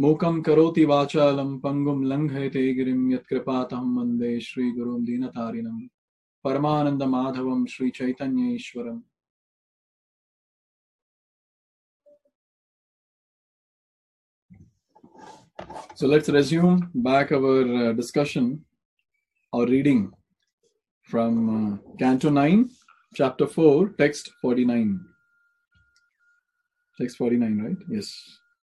Mukam karoti vachalam pangum langhayate girim yatkripatam vande Shri Gurum Dinatarinam Paramananda Madhavam Shri Chaitanya Ishwaram. So let's resume back our discussion or reading from Canto 9, Chapter 4, Text 49. Text 49, right? Yes.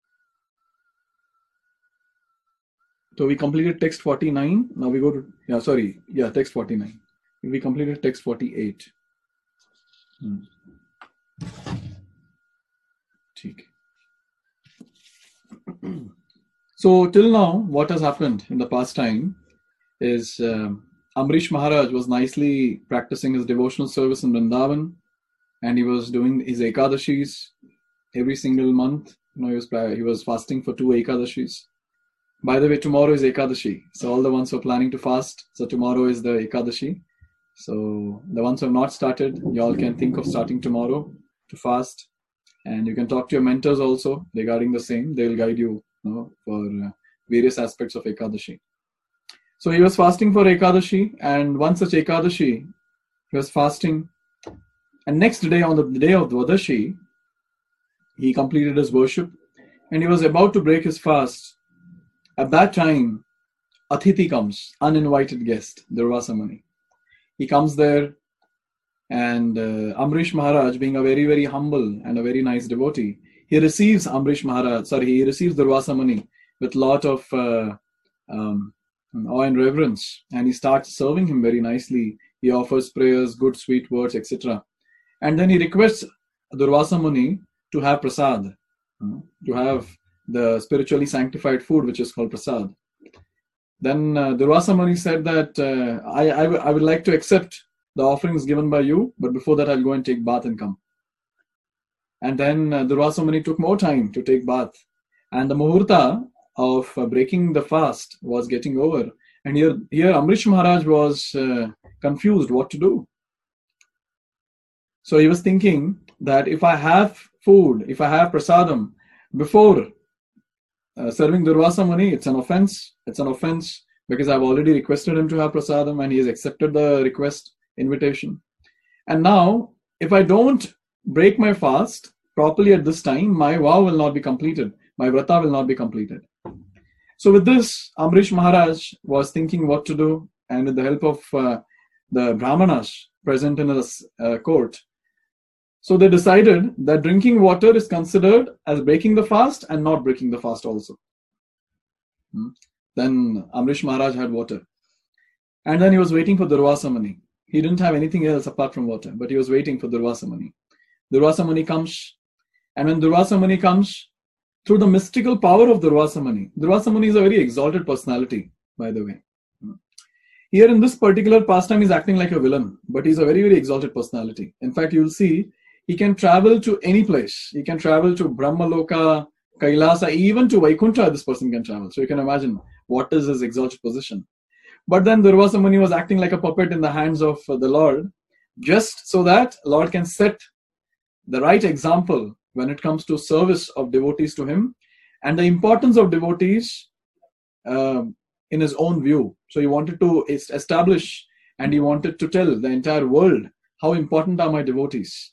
So we completed text 49. Now we go to, text 49. We completed text 48. So till now, what has happened in the past time is Amrish Maharaj was nicely practicing his devotional service in Vrindavan, and he was doing his Ekadashis every single month. He was fasting for 2 Ekadashis. By the way, tomorrow is Ekadashi. So all the ones who are planning to fast, so tomorrow is the Ekadashi. So the ones who have not started, you all can think of starting tomorrow to fast. And you can talk to your mentors also regarding the same. They will guide you, for various aspects of Ekadashi. So he was fasting for Ekadashi, and one such Ekadashi, he was fasting. And next day, on the day of Dwadashi, he completed his worship, and he was about to break his fast. At that time, Athithi comes, uninvited guest, Durvasa Muni. He comes there, and Amrish Maharaj, being a very, very humble and a very nice devotee, he receives Durvasa Muni with a lot of awe and reverence, and he starts serving him very nicely. He offers prayers, good sweet words, etc. And then he requests Durvasa Muni to have prasad, to have the spiritually sanctified food, which is called prasad. Then Durvasa Muni said that I would like to accept the offerings given by you, but before that I'll go and take bath and come. And then Durvasa Muni took more time to take bath, and the muhurta of breaking the fast was getting over. And here Amrish Maharaj was confused what to do. So he was thinking that if I have food, if I have prasadam before serving Durvasa Muni, it's an offense. It's an offense because I've already requested him to have prasadam and he has accepted the request, invitation. And now, if I don't break my fast properly at this time, my vow will not be completed. My vrata will not be completed. So with this, Amrish Maharaj was thinking what to do, and with the help of the Brahmanas present in his court, so they decided that drinking water is considered as breaking the fast and not breaking the fast also. Then Amrish Maharaj had water. And then he was waiting for Durvasa Muni. He didn't have anything else apart from water, but he was waiting for Durvasa Muni. Durvasa Muni comes, and when Durvasa Muni comes, through the mystical power of Durvasa Muni is a very exalted personality, by the way. Here in this particular pastime, he's acting like a villain, but he's a very, very exalted personality. In fact, you'll see, he can travel to any place. He can travel to Brahmaloka, Kailasa, even to Vaikuntha, this person can travel. So you can imagine what is his exalted position. But then Durvasa Muni was acting like a puppet in the hands of the Lord, just so that Lord can set the right example when it comes to service of devotees to him and the importance of devotees in his own view. So he wanted to establish and he wanted to tell the entire world how important are my devotees.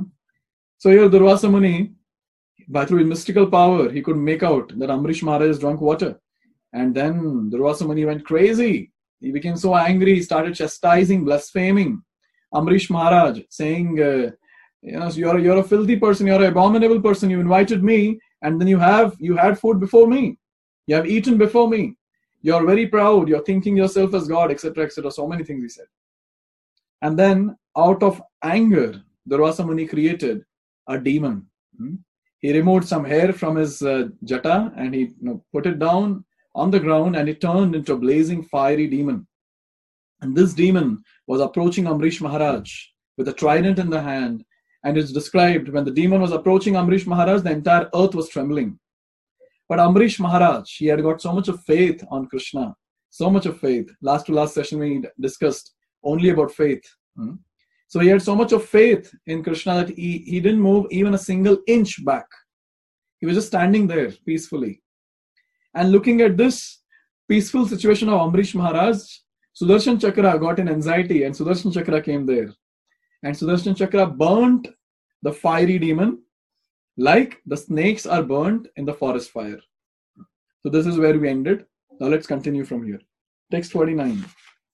So here Durvasa Muni, through his mystical power, he could make out that Amrish Maharaj has drunk water. And then Durvasa Muni went crazy. He became so angry, he started chastising, blaspheming Amrish Maharaj, saying, you're a filthy person, you're an abominable person, you invited me, and then you had food before me. You have eaten before me. You're very proud, you're thinking yourself as God, etc., etc. So many things he said. And then, out of anger, Durvasa Muni created a demon. He removed some hair from his jata and he put it down on the ground, and it turned into a blazing fiery demon. And this demon was approaching Amrish Maharaj with a trident in the hand. And it's described when the demon was approaching Amrish Maharaj, the entire earth was trembling. But Amrish Maharaj, he had got so much of faith on Krishna, so much of faith. Last session we discussed only about faith. So he had so much of faith in Krishna that he didn't move even a single inch back. He was just standing there peacefully. And looking at this peaceful situation of Amrish Maharaj, Sudarshan Chakra got an anxiety and Sudarshan Chakra came there. And Sudarshan Chakra burnt the fiery demon like the snakes are burnt in the forest fire. So this is where we ended. Now let's continue from here. Text 49.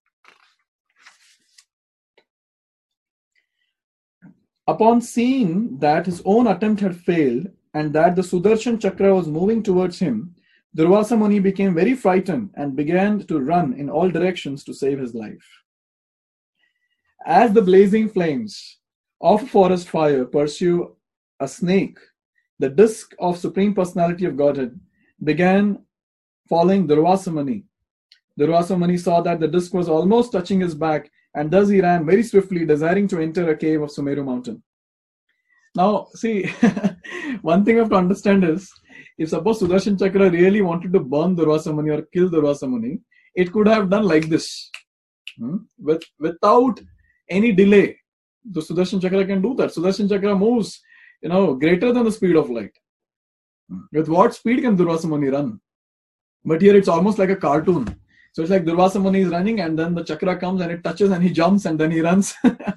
Upon seeing that his own attempt had failed and that the Sudarshan Chakra was moving towards him, Durvasa Muni became very frightened and began to run in all directions to save his life. As the blazing flames of a forest fire pursue a snake, the disk of Supreme Personality of Godhead began following Durvasa Muni. Durvasa Muni saw that the disk was almost touching his back, and thus he ran very swiftly, desiring to enter a cave of Sumeru mountain. Now, see, one thing you have to understand is, if suppose Sudarshan Chakra really wanted to burn Durvasa Muni or kill Durvasa Muni, it could have done like this. Without any delay. The Sudarshan Chakra can do that. Sudarshan Chakra moves, greater than the speed of light. With what speed can Durvasa Muni run? But here it's almost like a cartoon. So it's like Durvasa Muni is running and then the chakra comes and it touches and he jumps and then he runs.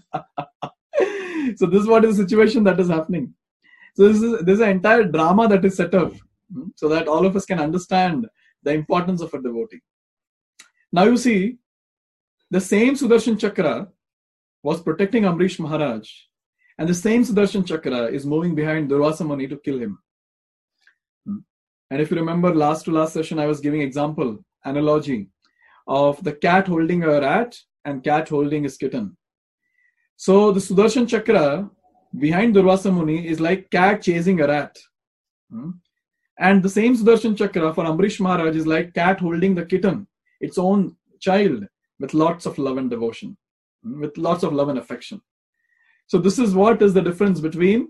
So this is what is the situation that is happening. So this is an entire drama that is set up so that all of us can understand the importance of a devotee. Now you see, the same Sudarshan Chakra was protecting Amrish Maharaj, and the same Sudarshan Chakra is moving behind Durvasa Muni to kill him. And if you remember last to last session, I was giving analogy of the cat holding a rat and cat holding his kitten. So the Sudarshan Chakra behind Durvasa Muni is like cat chasing a rat. And the same Sudarshan Chakra for Amrish Maharaj is like cat holding the kitten, its own child, with lots of love and devotion, with lots of love and affection. So this is what is the difference between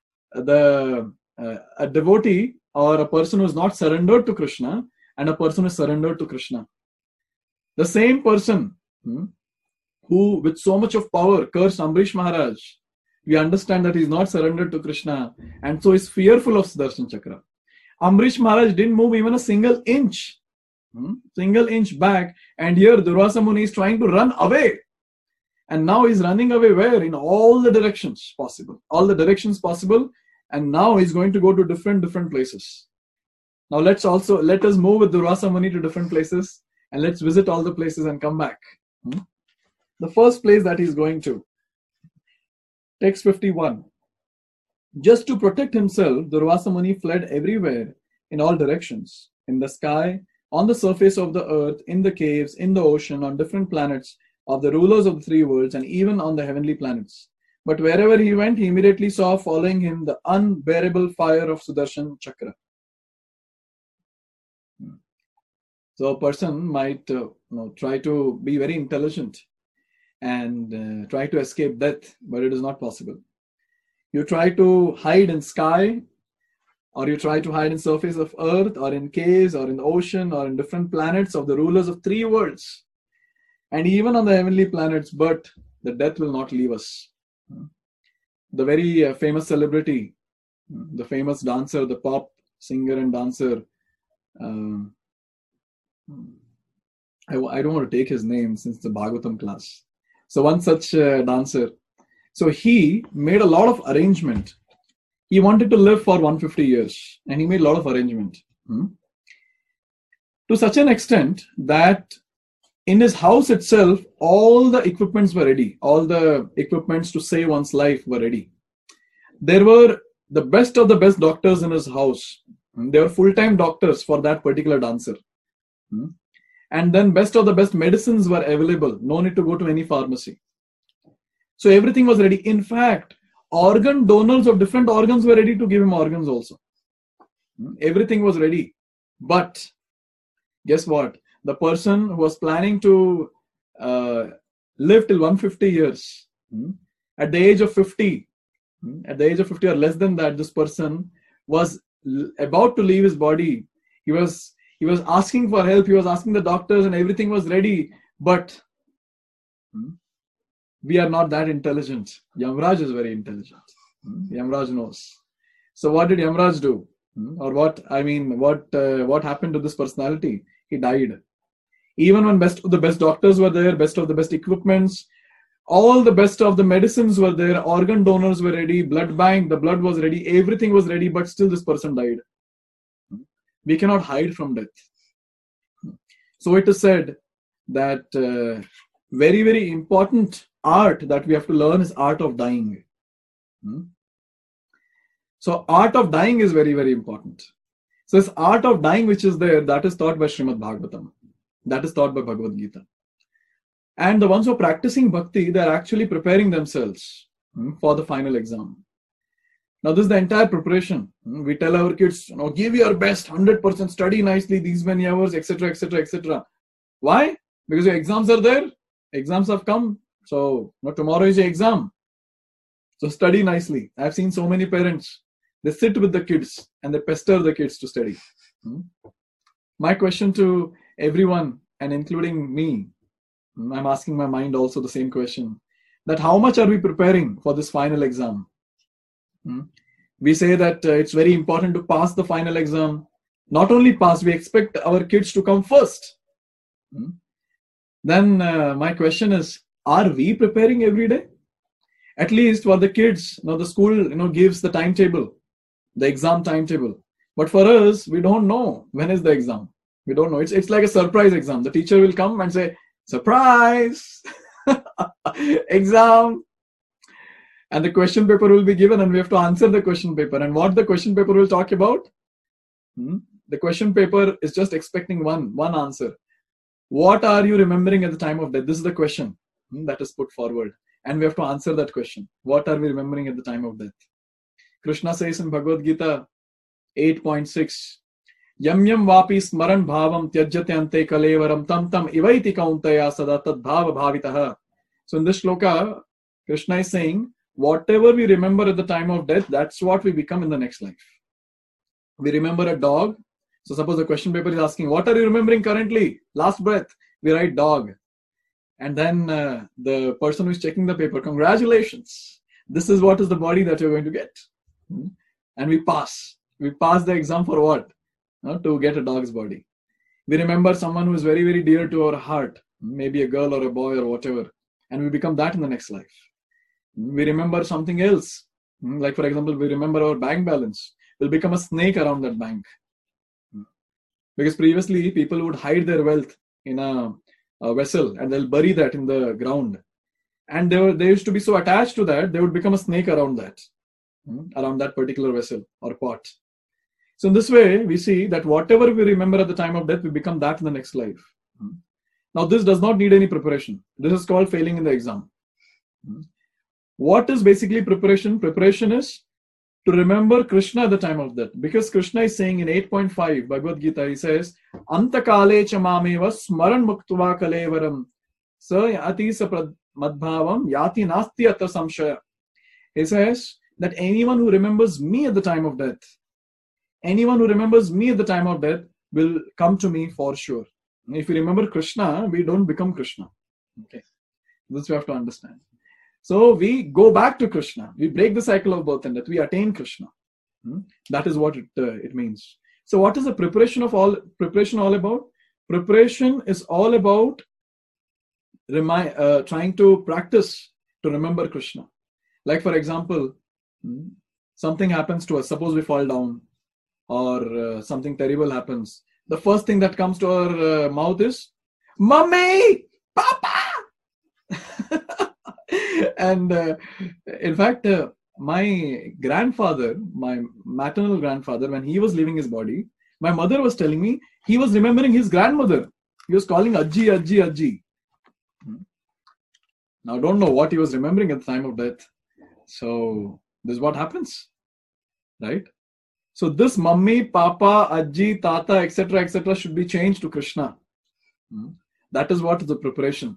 a devotee or a person who is not surrendered to Krishna and a person who is surrendered to Krishna. The same person who with so much of power cursed Amrish Maharaj, we understand that he is not surrendered to Krishna and so is fearful of Sudarshan Chakra. Amrish Maharaj didn't move even a single inch back, and here Durvasa Muni is trying to run away. And now he's running away where? In all the directions possible. And now he's going to go to different places. Now let us move with Durvasa Muni to different places and let's visit all the places and come back. The first place that he's going to, text 51. Just to protect himself, Durvasa Muni fled everywhere, in all directions, in the sky, on the surface of the earth, in the caves, in the ocean, on different planets of the rulers of the three worlds, and even on the heavenly planets. But wherever he went, he immediately saw following him the unbearable fire of Sudarshan Chakra. So a person might try to be very intelligent and try to escape death, but it is not possible. You try to hide in sky, or you try to hide in surface of earth, or in caves, or in the ocean, or in different planets of the rulers of three worlds, and even on the heavenly planets, but the death will not leave us. The very famous celebrity, the famous dancer, the pop singer and dancer, I don't want to take his name since the Bhagavatam class. So one such dancer, so he made a lot of arrangement. He wanted to live for 150 years and he made a lot of arrangement. To such an extent that in his house itself, all the equipments were ready. All the equipments to save one's life were ready. There were the best of the best doctors in his house. They were full-time doctors for that particular dancer. And then best of the best medicines were available. No need to go to any pharmacy. So everything was ready. In fact, organ donors of different organs were ready to give him organs also. Everything was ready. But guess what? The person who was planning to live till 150 years, at the age of 50 or less than that, this person was about to leave his body. He was asking for help. He was asking the doctors and everything was ready. But we are not that intelligent. Yamraj is very intelligent. Yamraj knows. So what did Yamraj do? Or what happened to this personality? He died. Even when best of the best doctors were there, best of the best equipments, all the best of the medicines were there, organ donors were ready, blood bank, the blood was ready, everything was ready, but still this person died. We cannot hide from death. So it is said that very, very important art that we have to learn is art of dying. So art of dying is very, very important. So this art of dying which is there, that is taught by Srimad Bhagavatam. That is taught by Bhagavad Gita. And the ones who are practicing bhakti, they are actually preparing themselves for the final exam. Now this is the entire preparation. We tell our kids, give your best, 100%, study nicely, these many hours, etc., etc., etc. Why? Because your exams are there. Exams have come. So tomorrow is your exam. So study nicely. I've seen so many parents. They sit with the kids and they pester the kids to study. My question to everyone, and including me, I'm asking my mind also the same question, that how much are we preparing for this final exam? We say that it's very important to pass the final exam. Not only pass, we expect our kids to come first. Then my question is, are we preparing every day? At least for the kids, the school gives the timetable, the exam timetable. But for us, we don't know when is the exam. We don't know. It's like a surprise exam. The teacher will come and say, surprise, exam. And the question paper will be given and we have to answer the question paper. And what the question paper will talk about? The question paper is just expecting one answer. What are you remembering at the time of death? This is the question that is put forward. And we have to answer that question. What are we remembering at the time of death? Krishna says in Bhagavad Gita 8.6, Yam yam vapi smaran bhavam tyajyate ante kalevaram tam tam ivaiti kauntaya sada tad bhava bhavitaha. So in this shloka, Krishna is saying, whatever we remember at the time of death, that's what we become in the next life. We remember a dog. So suppose the question paper is asking, what are you remembering currently? Last breath. We write dog. And then the person who is checking the paper, congratulations. This is what is the body that you're going to get. And we pass. We pass the exam for what? To get a dog's body. We remember someone who is very, very dear to our heart. Maybe a girl or a boy or whatever. And we become that in the next life. We remember something else. Like for example, we remember our bank balance. We'll become a snake around that bank. Because previously people would hide their wealth in a vessel and they'll bury that in the ground. And they used to be so attached to that, they would become a snake around that particular vessel or pot. So in this way, we see that whatever we remember at the time of death, we become that in the next life. Now this does not need any preparation. This is called failing in the exam. What is basically preparation? Preparation is to remember Krishna at the time of death. Because Krishna is saying in 8.5 Bhagavad Gita, he says, Antakale chamameva smaran muktva kalevaram sa yati saprad madbhavam yati nasti atta samshaya. He says that anyone who remembers me at the time of death, will come to me for sure. If we remember Krishna, we don't become Krishna. Okay, this we have to understand. So we go back to Krishna. We break the cycle of birth and death. We attain Krishna. That is what it means. So what is the preparation all about? Preparation is all about trying to practice to remember Krishna. Like for example, something happens to us. Suppose we fall down or something terrible happens. The first thing that comes to our mouth is, Mummy! Papa! And in fact, my grandfather, my maternal grandfather, when he was leaving his body, my mother was telling me he was remembering his grandmother. He was calling Ajji, Ajji, Ajji. Now, I don't know what he was remembering at the time of death. So, this is what happens, right? So, this mummy, papa, Ajji, tata, etc., should be changed to Krishna. That is what is the preparation.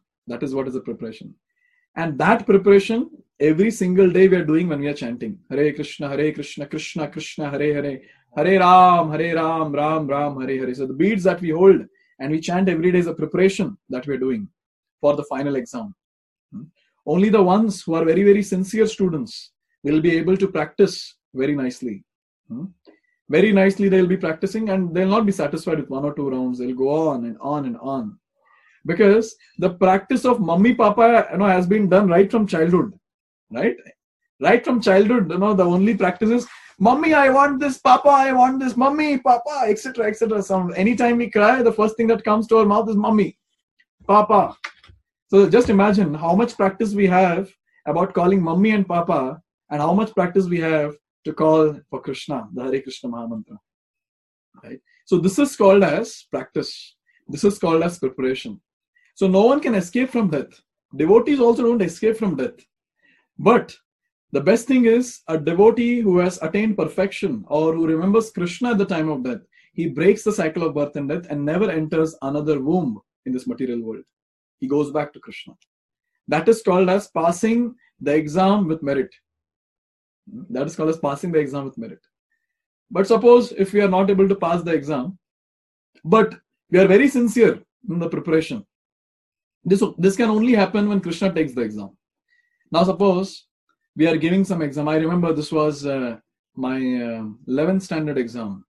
And that preparation, every single day we are doing when we are chanting. Hare Krishna, Krishna Krishna, Hare Hare, Hare Ram, Ram Ram, Hare Hare. So the beads that we hold and we chant every day is a preparation that we are doing for the final exam. Only the ones who are very, very sincere students will be able to practice very nicely. Very nicely they'll be practicing, and they'll not be satisfied with 1 or 2 rounds. They'll go on and on and on. Because the practice of mummy papa, has been done right from childhood. Right from childhood, the only practice is, mummy, I want this, papa, I want this, mummy, papa, etc., etc. Anytime we cry, the first thing that comes to our mouth is mummy, papa. So just imagine how much practice we have about calling mummy and papa, and how much practice we have to call for Krishna, the Hare Krishna Mahamantra. Right? So this is called as practice. This is called as preparation. So no one can escape from death. Devotees also don't escape from death. But the best thing is a devotee who has attained perfection or who remembers Krishna at the time of death. He breaks the cycle of birth and death and never enters another womb in this material world. He goes back to Krishna. That is called as passing the exam with merit. That is called as passing the exam with merit. But suppose if we are not able to pass the exam, but we are very sincere in the preparation, this can only happen when Krishna takes the exam. Now suppose we are giving some exam. I remember this was my 11th standard exam.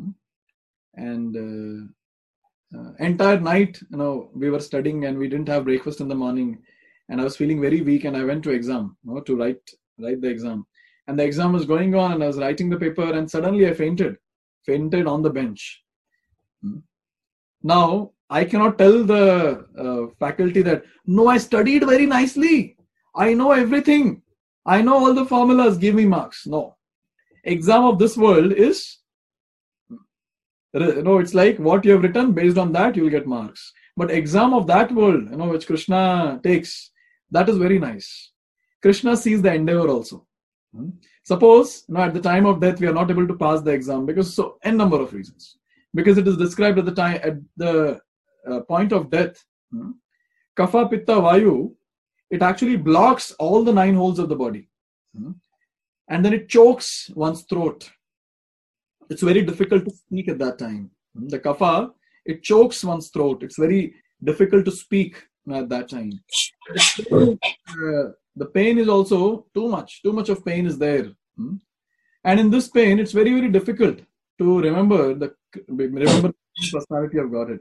And entire night, we were studying and we didn't have breakfast in the morning. And I was feeling very weak and I went to exam, to write the exam. And the exam was going on and I was writing the paper and suddenly I fainted on the bench. Now, I cannot tell the faculty that, no, I studied very nicely. I know everything. I know all the formulas, give me marks. No. Exam of this world is, it's like what you have written, based on that you will get marks. But exam of that world, which Krishna takes, that is very nice. Krishna sees the endeavor also. Suppose, at the time of death, we are not able to pass the exam because n number of reasons. Because it is described at the point of death, Kapha, Pitta, Vayu, it actually blocks all the 9 holes of the body. And then it chokes one's throat. It's very difficult to speak at that time. The Kapha, it chokes one's throat. It's very difficult to speak at that time. The pain is also too much. Too much of pain is there. And in this pain, it's very, very difficult to remember the personality of Godhead.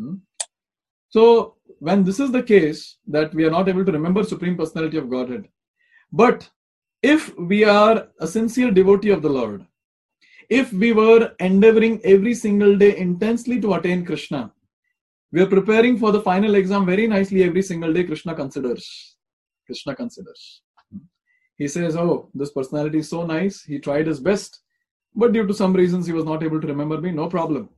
So when this is the case, that we are not able to remember Supreme Personality of Godhead, but if we are a sincere devotee of the Lord, if we were endeavoring every single day intensely to attain Krishna, we are preparing for the final exam very nicely every single day. Krishna considers. He says, oh, this personality is so nice. He tried his best, but due to some reasons he was not able to remember me. No problem.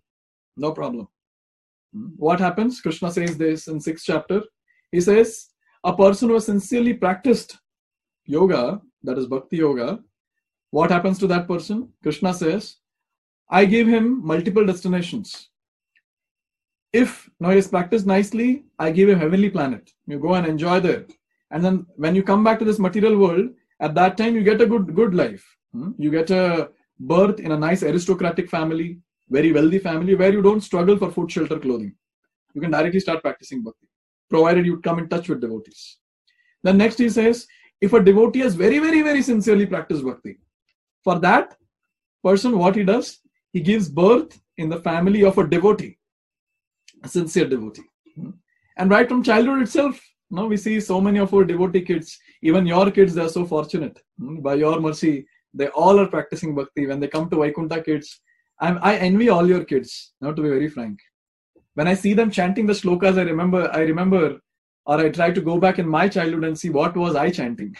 What happens? Krishna says this in 6th chapter. He says, a person who has sincerely practiced yoga, that is bhakti yoga, what happens to that person? Krishna says, I give him multiple destinations. If he has practiced nicely, I give him heavenly planet. You go and enjoy there. And then when you come back to this material world, at that time you get a good life. You get a birth in a nice aristocratic family, very wealthy family, where you don't struggle for food, shelter, clothing. You can directly start practicing bhakti, provided you come in touch with devotees. Then next he says, if a devotee has very, very, very sincerely practiced bhakti, for that person, what he does, he gives birth in the family of a devotee, a sincere devotee. And right from childhood itself, we see so many of our devotee kids, even your kids, they are so fortunate. By your mercy, they all are practicing bhakti. When they come to Vaikuntha kids, I envy all your kids, to be very frank. When I see them chanting the shlokas, I remember, or I try to go back in my childhood and see what was I chanting.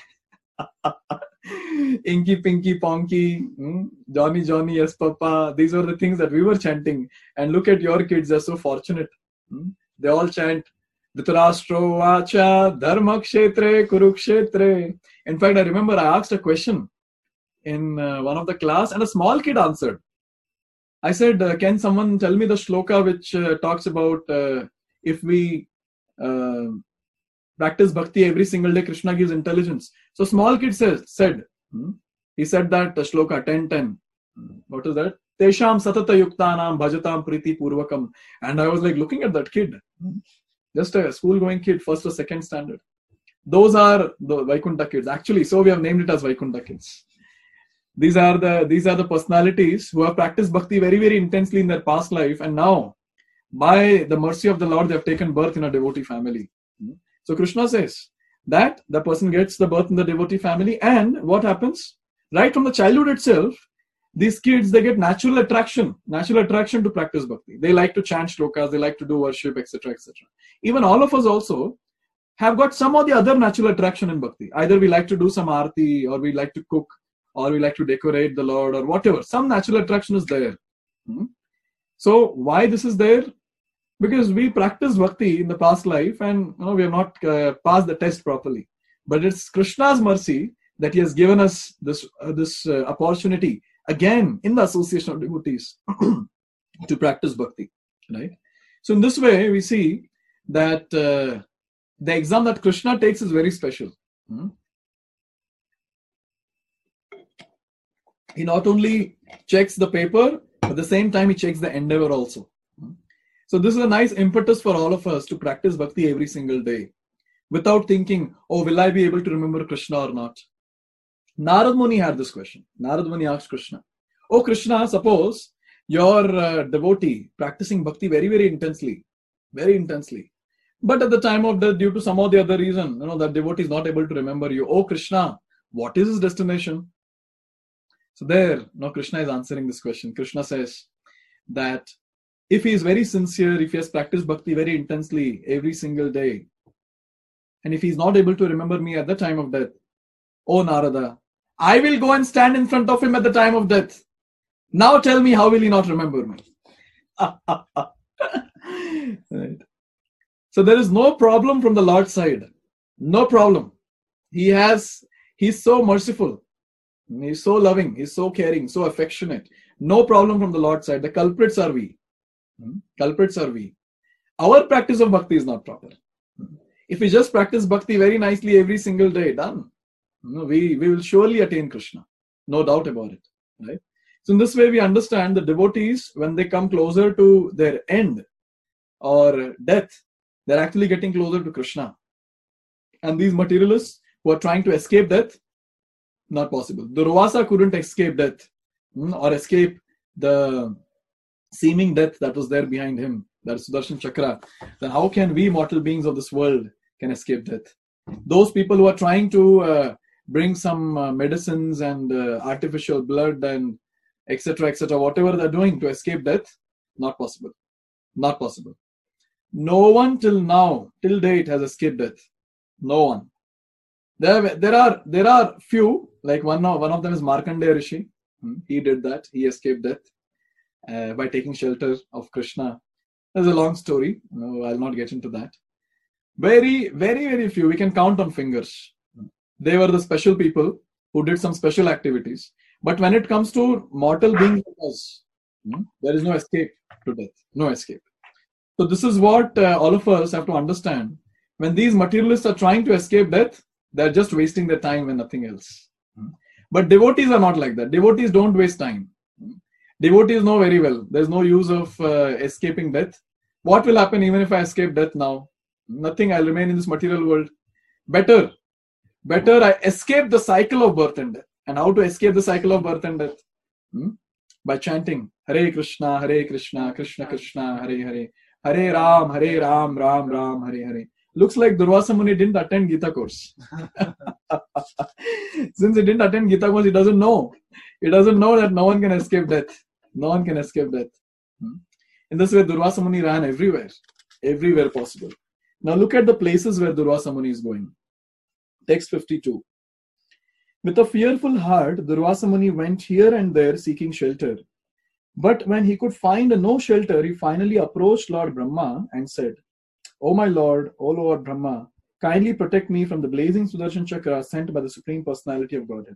Inky, Pinky, Ponky, Johnny, Johnny, yes, Papa. These were the things that we were chanting. And look at your kids, they're so fortunate. They all chant, Dhritarashtra Vacha, Dharma Kshetre, Kurukshetre. In fact, I remember I asked a question in one of the class and a small kid answered. I said, can someone tell me the shloka which talks about if we practice bhakti every single day, Krishna gives intelligence. So small kid said, he said that shloka 10:10. What is that? Tesham satata yuktanam bhajatam priti purvakam. And I was like looking at that kid, just a school-going kid, 1st or 2nd standard. Those are the Vaikuntha kids. Actually, so we have named it as Vaikuntha kids. These are the personalities who have practiced bhakti very, very intensely in their past life, and now, by the mercy of the Lord, they have taken birth in a devotee family. So Krishna says that the person gets the birth in the devotee family, and what happens? Right from the childhood itself, these kids, they get natural attraction to practice bhakti. They like to chant shlokas, they like to do worship, etc., etc. Even all of us also have got some or the other natural attraction in bhakti. Either we like to do some aarti, or we like to cook, or we like to decorate the Lord, or whatever. Some natural attraction is there. So why this is there? Because we practiced bhakti in the past life, and we have not passed the test properly. But it's Krishna's mercy that he has given us this opportunity again in the association of devotees to practice bhakti, right? So in this way, we see that the exam that Krishna takes is very special. He not only checks the paper, but at the same time he checks the endeavor also. So this is a nice impetus for all of us to practice bhakti every single day without thinking, oh, will I be able to remember Krishna or not? Narad Muni had this question. Narad Muni asked Krishna, oh Krishna, suppose you're a devotee practicing bhakti very, very intensely. But at the time of death, due to some or the other reason, that devotee is not able to remember you. Oh Krishna, what is his destination? So there, now Krishna is answering this question. Krishna says that if he is very sincere, if he has practiced bhakti very intensely every single day, and if he is not able to remember me at the time of death, oh Narada, I will go and stand in front of him at the time of death. Now tell me, how will he not remember me? Right. So there is no problem from the Lord's side. No problem. He's so merciful. He's so loving. He's so caring, so affectionate. No problem from the Lord's side. The culprits are we. Our practice of bhakti is not proper. If we just practice bhakti very nicely every single day, done. We will surely attain Krishna. No doubt about it. Right? So in this way, we understand the devotees, when they come closer to their end or death, they're actually getting closer to Krishna. And these materialists who are trying to escape death, not possible. Durvasa couldn't escape death or escape the seeming death that was there behind him, that is Sudarshan Chakra. Then how can we mortal beings of this world can escape death? Those people who are trying to bring some medicines and artificial blood and etc., whatever they're doing to escape death, not possible. Not possible. No one till now, till date, has escaped death. No one. There are few, like one of them is Markandeya Rishi. He did that. He escaped death by taking shelter of Krishna. There's a long story. No, I'll not get into that. Very, very, very few. We can count on fingers. They were the special people who did some special activities. But when it comes to mortal beings like us, there is no escape to death. No escape. So this is what all of us have to understand. When these materialists are trying to escape death, they're just wasting their time and nothing else. But devotees are not like that. Devotees don't waste time. Devotees know very well there's no use of escaping death. What will happen even if I escape death now? Nothing. I'll remain in this material world. Better I escape the cycle of birth and death. And how to escape the cycle of birth and death? By chanting Hare Krishna, Krishna Krishna, Hare Hare, Hare Ram, Ram Ram, Hare Hare. Looks like Durvasa Muni didn't attend Gita course. Since he didn't attend Gita course, he doesn't know. He doesn't know that no one can escape death. No one can escape death. In this way, Durvasa Muni ran everywhere possible. Now look at the places where Durvasa Muni is going. Text 52. With a fearful heart, Durvasa Muni went here and there seeking shelter. But when he could find no shelter, he finally approached Lord Brahma and said, O my Lord, O Lord Brahma, kindly protect me from the blazing Sudarshan Chakra sent by the Supreme Personality of Godhead.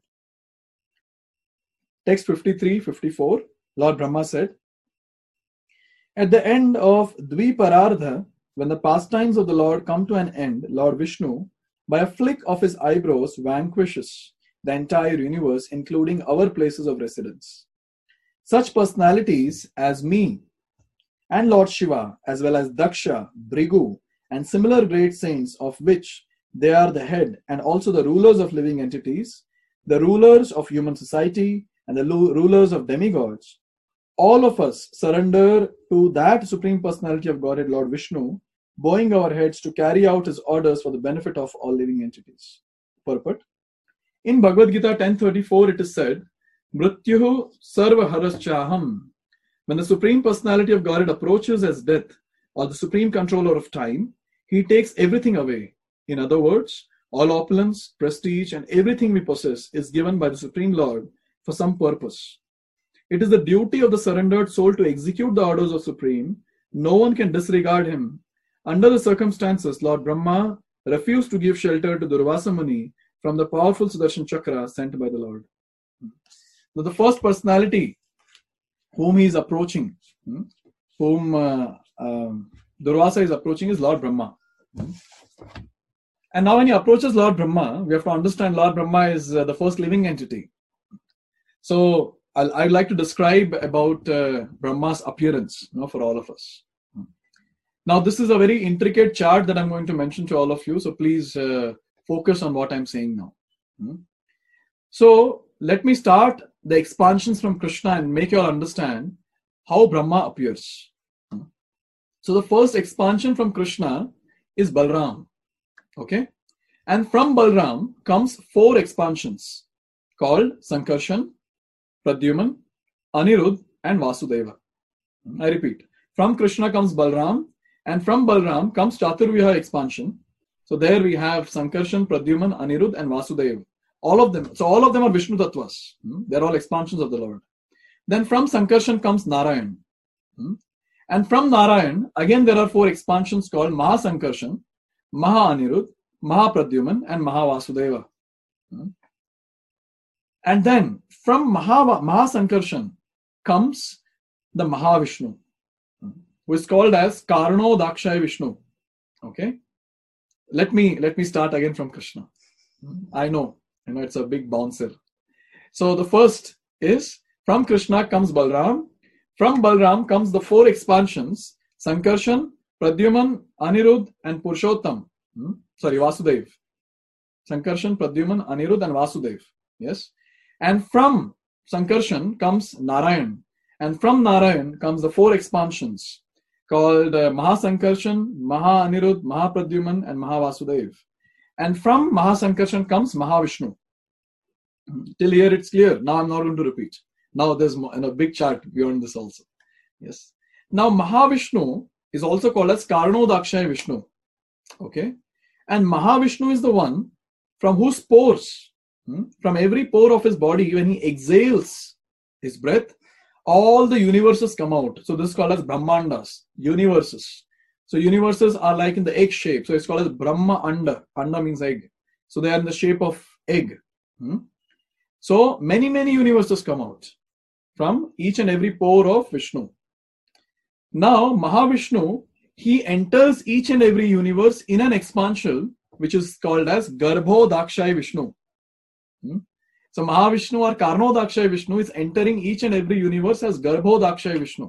Text 53-54, Lord Brahma said, at the end of Dviparardha, when the pastimes of the Lord come to an end, Lord Vishnu, by a flick of his eyebrows, vanquishes the entire universe, including our places of residence. Such personalities as me and Lord Shiva, as well as Daksha, Brigu, and similar great saints, of which they are the head and also the rulers of living entities, the rulers of human society, and the rulers of demigods, all of us surrender to that Supreme Personality of Godhead, Lord Vishnu, bowing our heads to carry out his orders for the benefit of all living entities. Purport. In Bhagavad Gita 10:34, it is said, Mrityuhu sarva haraschaham. When the Supreme Personality of Godhead approaches as death, or the Supreme Controller of time, he takes everything away. In other words, all opulence, prestige, and everything we possess is given by the Supreme Lord for some purpose. It is the duty of the surrendered soul to execute the orders of Supreme. No one can disregard him. Under the circumstances, Lord Brahma refused to give shelter to Durvasa Muni from the powerful Sudarshan Chakra sent by the Lord. So the first personality whom he is approaching, whom Durvasa is approaching, is Lord Brahma. And now when he approaches Lord Brahma, we have to understand Lord Brahma is the first living entity. So I'd like to describe about Brahma's appearance, for all of us. Now this is a very intricate chart that I'm going to mention to all of you, so please focus on what I'm saying now. So let me start the expansions from Krishna and make you all understand how Brahma appears. So the first expansion from Krishna is Balram. Okay? And from Balram comes 4 expansions called Sankarshan, Pradyuman, Anirudh, and Vasudeva. I repeat, from Krishna comes Balram, and from Balram comes Chaturvyaha expansion. So there we have Sankarshan, Pradyuman, Anirudh, and Vasudeva. All of them. So all of them are Vishnu Tattvas. They're all expansions of the Lord. Then from Sankarshan comes Narayan. And from Narayan, again there are 4 expansions called Mahasankarshan, Maha-Anirudh, Maha-Pradyuman, and Maha-Vasudeva. And then from Mahasankarshan comes the Mahavishnu, who is called as Karno Dakshaya Vishnu. Okay? Let me start again from Krishna. I know it's a big bouncer. So the first is, from Krishna comes Balram. From Balram comes the 4 expansions, Sankarshan, Pradyuman, Anirudh, and Purushottam. Vasudev. Sankarshan, Pradyuman, Anirudh, and Vasudev. Yes. And from Sankarshan comes Narayan. And from Narayan comes the 4 expansions called Mahasankarshan, Maha-Anirudh, Maha-Pradyuman, and Maha-Vasudev. And from Mahasankarshan comes Mahavishnu. Till here it's clear. Now I'm not going to repeat. Now there's a big chart beyond this also. Yes. Now Mahavishnu is also called as Karno Dakshaya Vishnu. Okay. And Mahavishnu is the one from whose pores, from every pore of his body, when he exhales his breath, all the universes come out. So this is called as Brahmandas, universes. So universes are like in the egg shape. So it's called as Brahma Anda. Anda means egg. So they are in the shape of egg. So many universes come out from each and every pore of Vishnu. Now Mahavishnu, he enters each and every universe in an expansion which is called as Garbho Dakshaya Vishnu. So Mahavishnu or Karno Dakshaya Vishnu is entering each and every universe as Garbho Dakshaya Vishnu.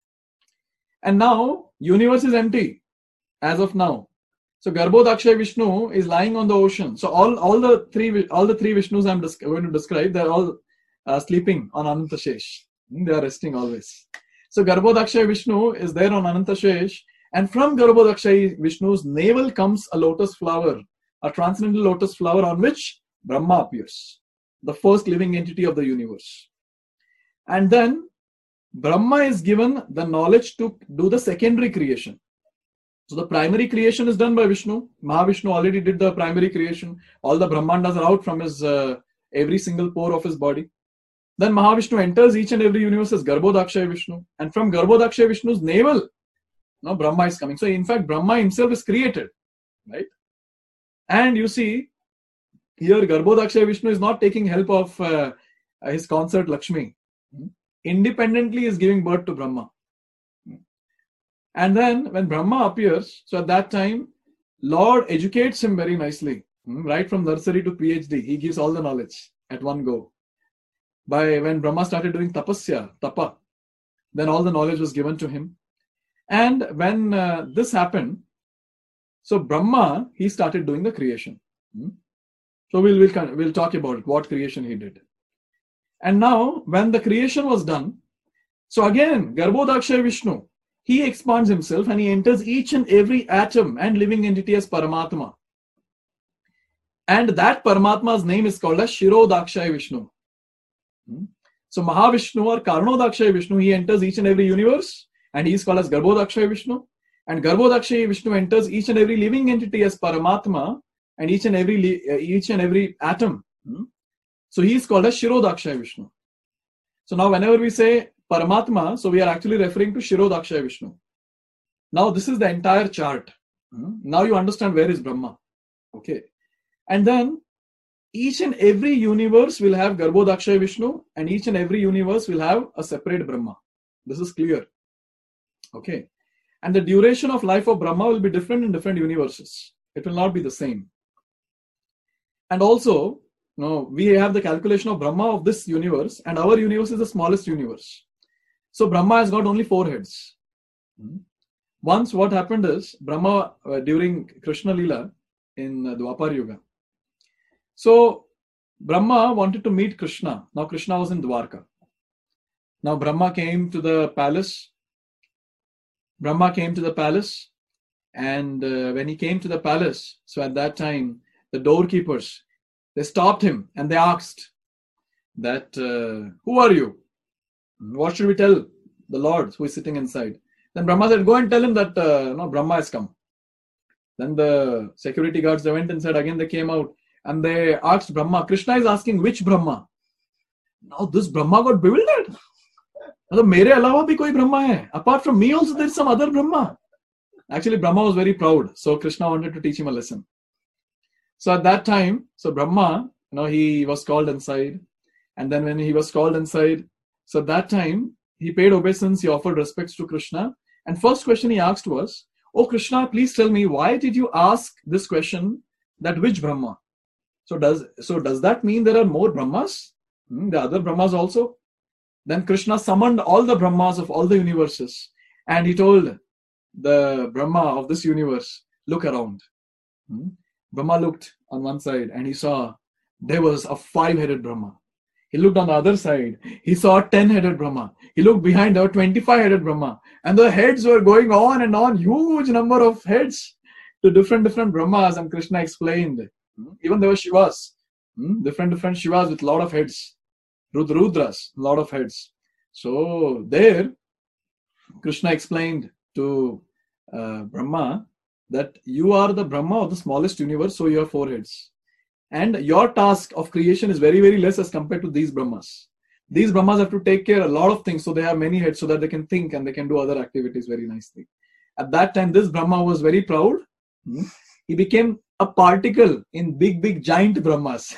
And now universe is empty as of now. So Garbho Dakshaya Vishnu is lying on the ocean. So all the three Vishnus I'm going to describe, they're all sleeping on Anantashesh. They are resting always. So Garbho Dakshaya Vishnu is there on Anantashesh, and from Garbho Dakshaya Vishnu's navel comes a lotus flower, a transcendental lotus flower on which Brahma appears, the first living entity of the universe. And then Brahma is given the knowledge to do the secondary creation. So the primary creation is done by Vishnu. Mahavishnu already did the primary creation. All the Brahmandas are out from his every single pore of his body. Then Mahavishnu enters each and every universe as Garbho Dakshaya Vishnu. And from Garbho Dakshaya Vishnu's navel, now Brahma is coming. So in fact, Brahma himself is created. Right? And you see, here Garbho Dakshaya Vishnu is not taking help of his consort Lakshmi. Independently is giving birth to Brahma. And then when Brahma appears, so at that time, Lord educates him very nicely. Right from nursery to PhD, he gives all the knowledge at one go. When Brahma started doing tapa, then all the knowledge was given to him. And when this happened, so Brahma, he started doing the creation. So we'll talk about it, what creation he did. And now, when the creation was done, so again, Garbhodakshay Vishnu, he expands himself and he enters each and every atom and living entity as Paramatma. And that Paramatma's name is called as Shirodakshay Vishnu. So Mahavishnu or Karnodakshay Vishnu, he enters each and every universe and he is called as Garbhodakshay Vishnu. And Garbhodakshay Vishnu enters each and every living entity as Paramatma and each and every atom. So he is called as Shirodakshay Vishnu. So now whenever we say Paramatma, so we are actually referring to Shirodakshay Vishnu. Now this is the entire chart. Now you understand where is Brahma. Okay. And then each and every universe will have Garbhodakshay Vishnu and each and every universe will have a separate Brahma. This is clear. Okay. And the duration of life of Brahma will be different in different universes. It will not be the same. And also, we have the calculation of Brahma of this universe and our universe is the smallest universe. So Brahma has got only 4 heads. Once what happened is, Brahma during Krishna Leela in Dwapar Yuga. So Brahma wanted to meet Krishna. Now Krishna was in Dwarka. Now Brahma came to the palace. And when he came to the palace, so at that time, the doorkeepers, they stopped him and they asked that, who are you? What should we tell the Lord who is sitting inside? Then Brahma said, go and tell him that Brahma has come. Then the security guards, they went inside, again they came out and they asked Brahma, Krishna is asking which Brahma? Now this Brahma got bewildered. Mere alawa bhi koi Brahma hai. Apart from me also there is some other Brahma. Actually Brahma was very proud. So Krishna wanted to teach him a lesson. So at that time, so Brahma, he was called inside. And then when he was called inside, so at that time, he paid obeisance, he offered respects to Krishna. And first question he asked was, oh Krishna, please tell me, why did you ask this question, that which Brahma? So does that mean there are more Brahmas? The other Brahmas also? Then Krishna summoned all the Brahmas of all the universes. And he told the Brahma of this universe, look around. Brahma looked on one side and he saw there was a 5-headed Brahma. He looked on the other side. He saw a 10-headed Brahma. He looked behind a 25-headed Brahma. And the heads were going on and on, huge number of heads to different Brahmas. And Krishna explained. Even there were Shivas. Different Shivas with a lot of heads. Rudras, a lot of heads. So there, Krishna explained to Brahma that you are the Brahma of the smallest universe, so you have 4 heads. And your task of creation is very, very less as compared to these Brahmas. These Brahmas have to take care of a lot of things, so they have many heads so that they can think and they can do other activities very nicely. At that time, this Brahma was very proud. He became a particle in big, giant Brahmas.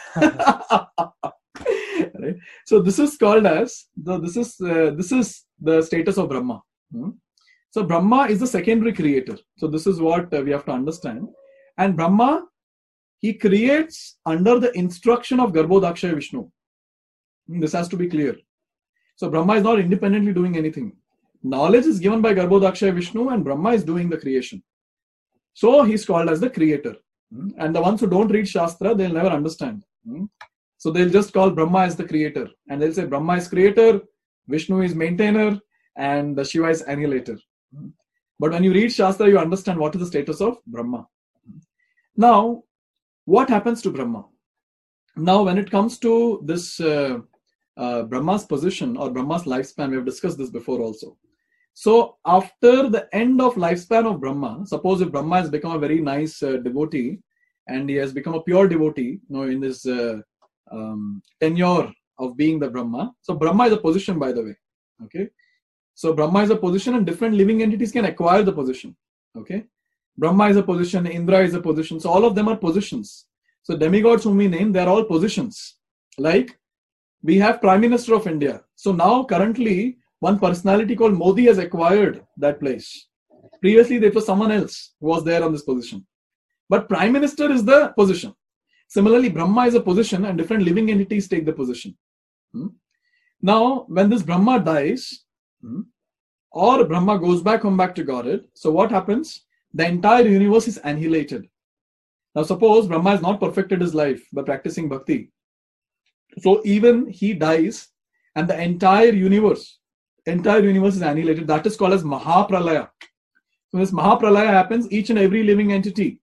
Right? So this is called as, this is the status of Brahma. So Brahma is the secondary creator. So this is what we have to understand. And Brahma, he creates under the instruction of Garbhodakshay Vishnu. This has to be clear. So Brahma is not independently doing anything. Knowledge is given by Garbhodakshay Vishnu and Brahma is doing the creation. So he's called as the creator. And the ones who don't read Shastra, they'll never understand. So they'll just call Brahma as the creator. And they'll say Brahma is creator, Vishnu is maintainer, and Shiva is annihilator. But when you read Shastra, you understand what is the status of Brahma. Now, what happens to Brahma? Now, when it comes to this Brahma's position or Brahma's lifespan, we have discussed this before also. So, after the end of lifespan of Brahma, suppose if Brahma has become a very nice devotee and he has become a pure devotee, in this tenure of being the Brahma. So, Brahma is a position, by the way. Okay. So, Brahma is a position and different living entities can acquire the position. Okay. Brahma is a position, Indra is a position. So, all of them are positions. So, demigods whom we name, they are all positions. Like, we have Prime Minister of India. So, now currently, one personality called Modi has acquired that place. Previously, there was someone else who was there on this position. But Prime Minister is the position. Similarly, Brahma is a position and different living entities take the position. Now, when this Brahma dies, or Brahma goes back to Godhead, so what happens? The entire universe is annihilated. Now, suppose Brahma has not perfected his life by practicing bhakti. So, even he dies, and the entire universe is annihilated. That is called as Mahapralaya. So this Mahapralaya happens, each and every living entity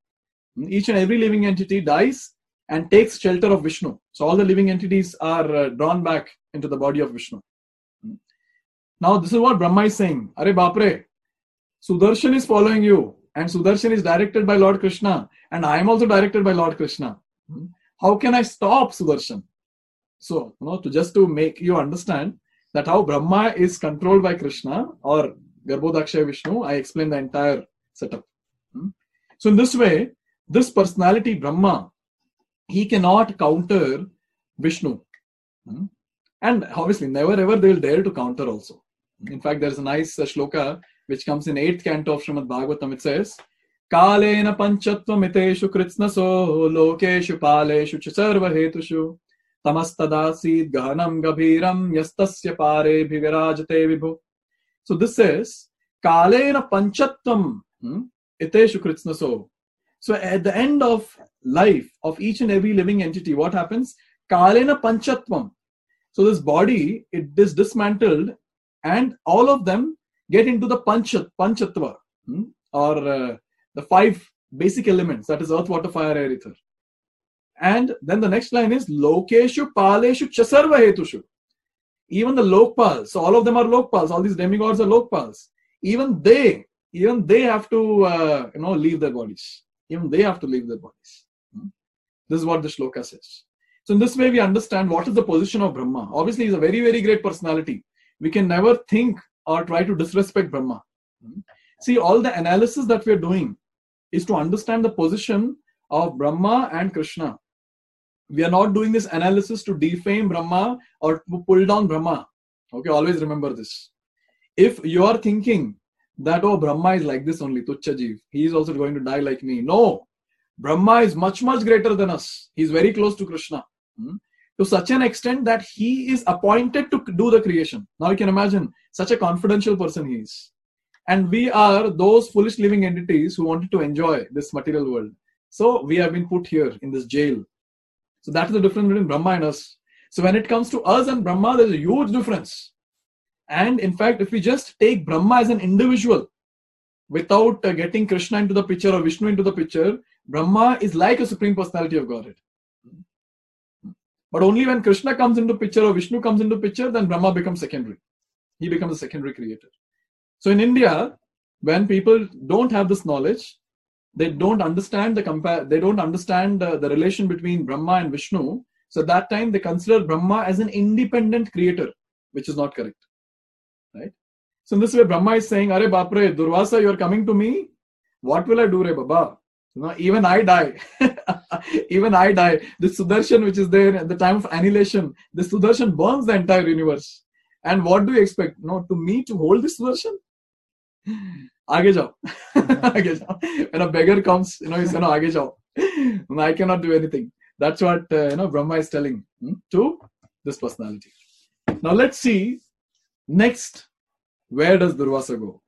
dies and takes shelter of Vishnu. So all the living entities are drawn back into the body of Vishnu. Now this is what Brahma is saying. Are Bapre, Sudarshan is following you, and Sudarshan is directed by Lord Krishna, and I am also directed by Lord Krishna. How can I stop Sudarshan? So, to make you understand that how Brahma is controlled by Krishna or Garbhodakshaya Vishnu, I explained the entire setup. So in this way, this personality Brahma, he cannot counter Vishnu. And obviously, never ever they will dare to counter also. In fact, there is a nice shloka which comes in 8th canto of Srimad Bhagavatam. It says, Kalena panchatvam iteshu kritsnaso lokeshu paleshu ch sarva hetushu tamastadasid gahanam gabhiram yastasya pare bhigarajate vibhu. So this says, Kalena panchatvam iteshu kritsnaso. So at the end of life of each and every living entity, what happens? Kalena panchatvam. So this body, it is dismantled, and all of them get into the panchatva, or the 5 basic elements, that is earth, water, fire, air, ether. And then the next line is Lokeshu Paleshu Chasarva Hetushu. Even the Lokpals, so all of them are Lokpals, all these demigods are Lokpals. Even they have to leave their bodies. Even they have to leave their bodies. This is what the shloka says. So in this way we understand what is the position of Brahma. Obviously he is a very, very great personality. We can never think or try to disrespect Brahma. See, all the analysis that we are doing is to understand the position of Brahma and Krishna. We are not doing this analysis to defame Brahma or to pull down Brahma. Okay, always remember this. If you are thinking that, oh, Brahma is like this only, Tuchha Jeev, he is also going to die like me. No, Brahma is much, much greater than us. He is very close to Krishna. To such an extent that he is appointed to do the creation. Now you can imagine such a confidential person he is. And we are those foolish living entities who wanted to enjoy this material world. So we have been put here in this jail. So that is the difference between Brahma and us. So when it comes to us and Brahma, there is a huge difference. And in fact, if we just take Brahma as an individual, without getting Krishna into the picture or Vishnu into the picture, Brahma is like a supreme personality of Godhead. But only when Krishna comes into picture or Vishnu comes into picture, then Brahma becomes secondary. He becomes a secondary creator. So in India, when people don't have this knowledge, they don't understand the relation between Brahma and Vishnu. So at that time they consider Brahma as an independent creator, which is not correct. Right? So in this way, Brahma is saying, Are Bapre, Durvasa, you are coming to me? What will I do, Re Baba? Even I die. Even I die. This Sudarshan, which is there at the time of annihilation, this Sudarshan burns the entire universe. And what do you expect? To me to hold this Sudarshan? Aage jao. Aage jao. When a beggar comes, he's going to aage jao. I cannot do anything. That's what Brahma is telling to this personality. Now let's see next. Where does Durvasa go?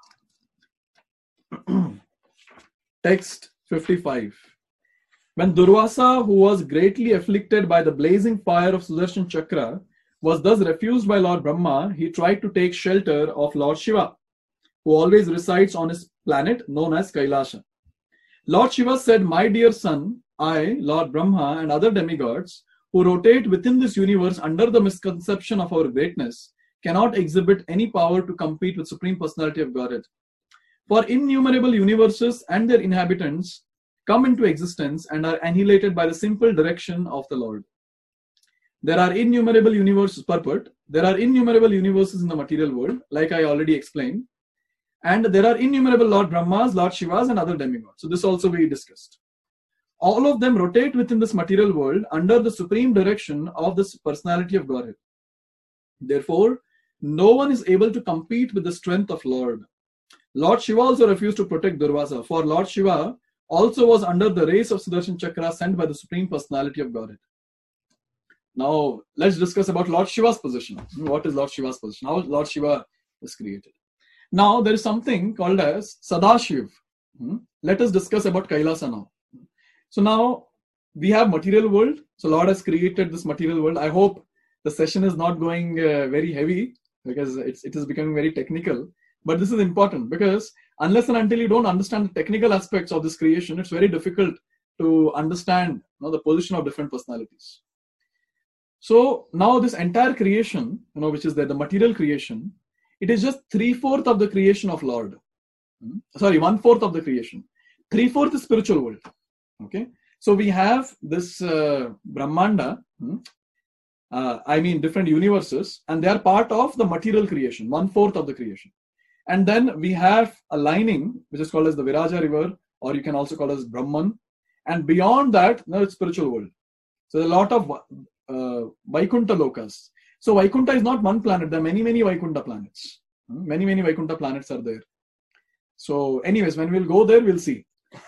Text 55. When Durvasa, who was greatly afflicted by the blazing fire of Sudarshan Chakra, was thus refused by Lord Brahma, he tried to take shelter of Lord Shiva, who always resides on his planet known as Kailasha. Lord Shiva said, My dear son, I, Lord Brahma, and other demigods who rotate within this universe under the misconception of our greatness cannot exhibit any power to compete with Supreme Personality of Godhead. For innumerable universes and their inhabitants come into existence and are annihilated by the simple direction of the Lord. There are innumerable universes, purport. There are innumerable universes in the material world, like I already explained. And there are innumerable Lord Brahmas, Lord Shivas, and other demigods. So this also we discussed. All of them rotate within this material world under the supreme direction of this personality of Godhead. Therefore, no one is able to compete with the strength of Lord. Lord Shiva also refused to protect Durvasa, for Lord Shiva also was under the rays of Sudarshan Chakra sent by the Supreme Personality of Godhead. Now, let's discuss about Lord Shiva's position. What is Lord Shiva's position? How Lord Shiva is created. Now, there is something called as Sadashiv. Let us discuss about Kailasa now. So now, we have material world. So Lord has created this material world. I hope the session is not going very heavy because it is becoming very technical. But this is important because unless and until you don't understand the technical aspects of this creation, it's very difficult to understand the position of different personalities. So now this entire creation, which is the material creation, it is just 3/4 of the creation of Lord. Sorry, 1/4 of the creation. 3/4 is spiritual world. Okay. So we have this Brahmanda, different universes, and they are part of the material creation, 1/4 of the creation. And then we have a lining, which is called as the Viraja river, or you can also call it as Brahman. And beyond that, it's spiritual world. So there are a lot of Vaikuntha lokas. So Vaikuntha is not one planet. There are many, many Vaikuntha planets. Many, many Vaikuntha planets are there. So anyways, when we'll go there, we'll see.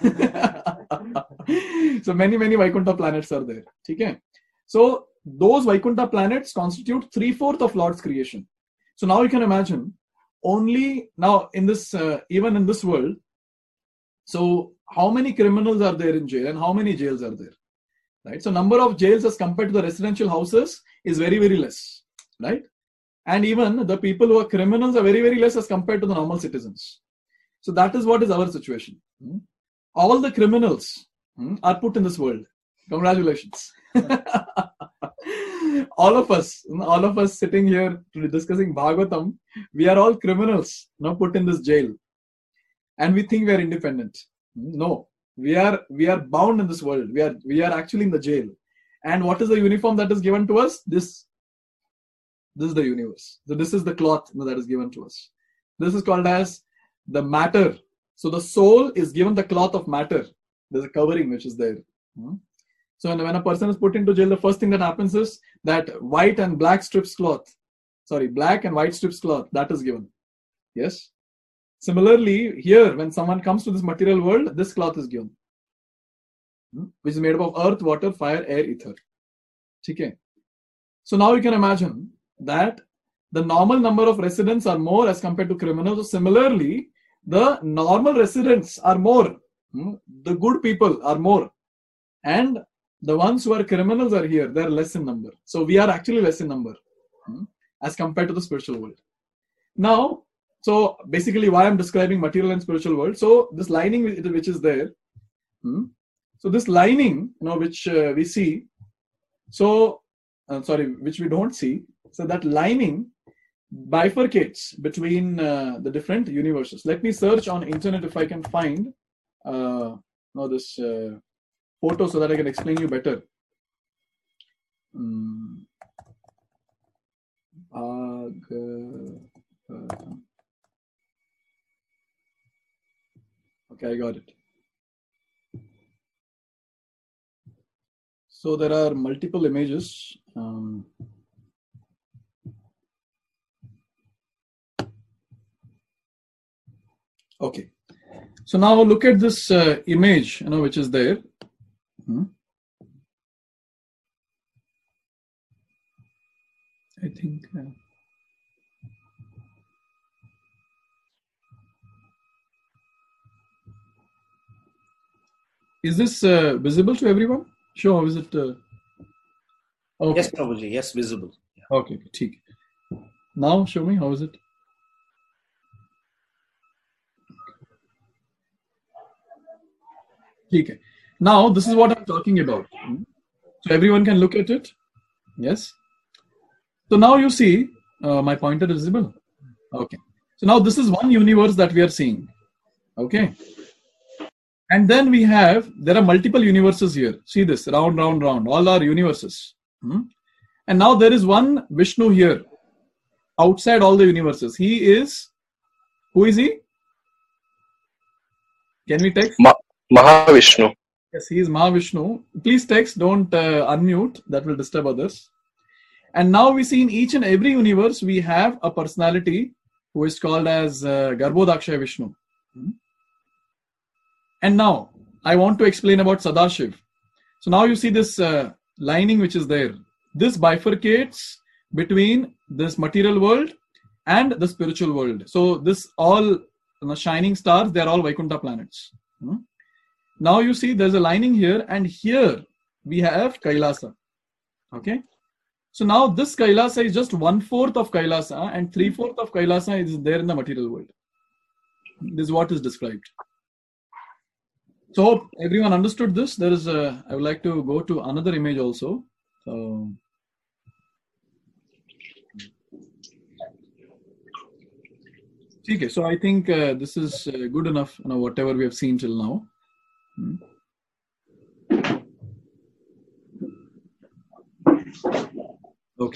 So many, many Vaikuntha planets are there. Okay? So those Vaikuntha planets constitute 3/4 of Lord's creation. So now you can imagine, only now in this, even in this world, so how many criminals are there in jail and how many jails are there? Right? So number of jails as compared to the residential houses is very, very less. Right? And even the people who are criminals are very, very less as compared to the normal citizens. So that is what is our situation. All the criminals are put in this world. Congratulations. all of us sitting here discussing Bhagavatam, we are all criminals now put in this jail. And we think we are independent. No, we are bound in this world. We are actually in the jail. And what is the uniform that is given to us? This is the universe. So this is the cloth that is given to us. This is called as the matter. So the soul is given the cloth of matter. There's a covering which is there. So when a person is put into jail, the first thing that happens is that black and white strips cloth, that is given. Yes. Similarly, here, when someone comes to this material world, this cloth is given, which is made up of earth, water, fire, air, ether. Okay. So now you can imagine that the normal number of residents are more as compared to criminals. So similarly, the normal residents are more. The good people are more. And the ones who are criminals are here. They are less in number. So we are actually less in number as compared to the spiritual world. Now, so basically why I'm describing material and spiritual world. So this lining which is there. So this lining, which we see. So, which we don't see. So that lining bifurcates between the different universes. Let me search on internet if I can find this photo so that I can explain you better. Okay, I got it. So there are multiple images. Okay. So now look at this image, which is there. I think. Is this visible to everyone? Sure. Is it? Okay. Yes, Prabhuji. Yes, visible. Yeah. Okay. Theek. Now show me, how is it? Okay. Now this is what I'm talking about. So everyone can look at it. Yes. So now you see my pointer is visible. Okay. So now this is one universe that we are seeing. Okay. And then there are multiple universes here. See this, round, round, round. All are universes. And now there is one Vishnu here. Outside all the universes. Who is he? Can we text? Mahavishnu. Yes, he is Mahavishnu. Please text, don't unmute. That will disturb others. And now we see in each and every universe, we have a personality who is called as Garbhodakshaya Vishnu. And now I want to explain about Sadashiv. So now you see this lining which is there. This bifurcates between this material world and the spiritual world. So this all shining stars, they are all Vaikuntha planets. Now you see there's a lining here, and here we have Kailasa. Okay. So now this Kailasa is just 1/4 of Kailasa, and 3/4 of Kailasa is there in the material world. This is what is described. So hope everyone understood this. There is I would like to go to another image also. Okay, so I think this is good enough, whatever we have seen till now. Okay.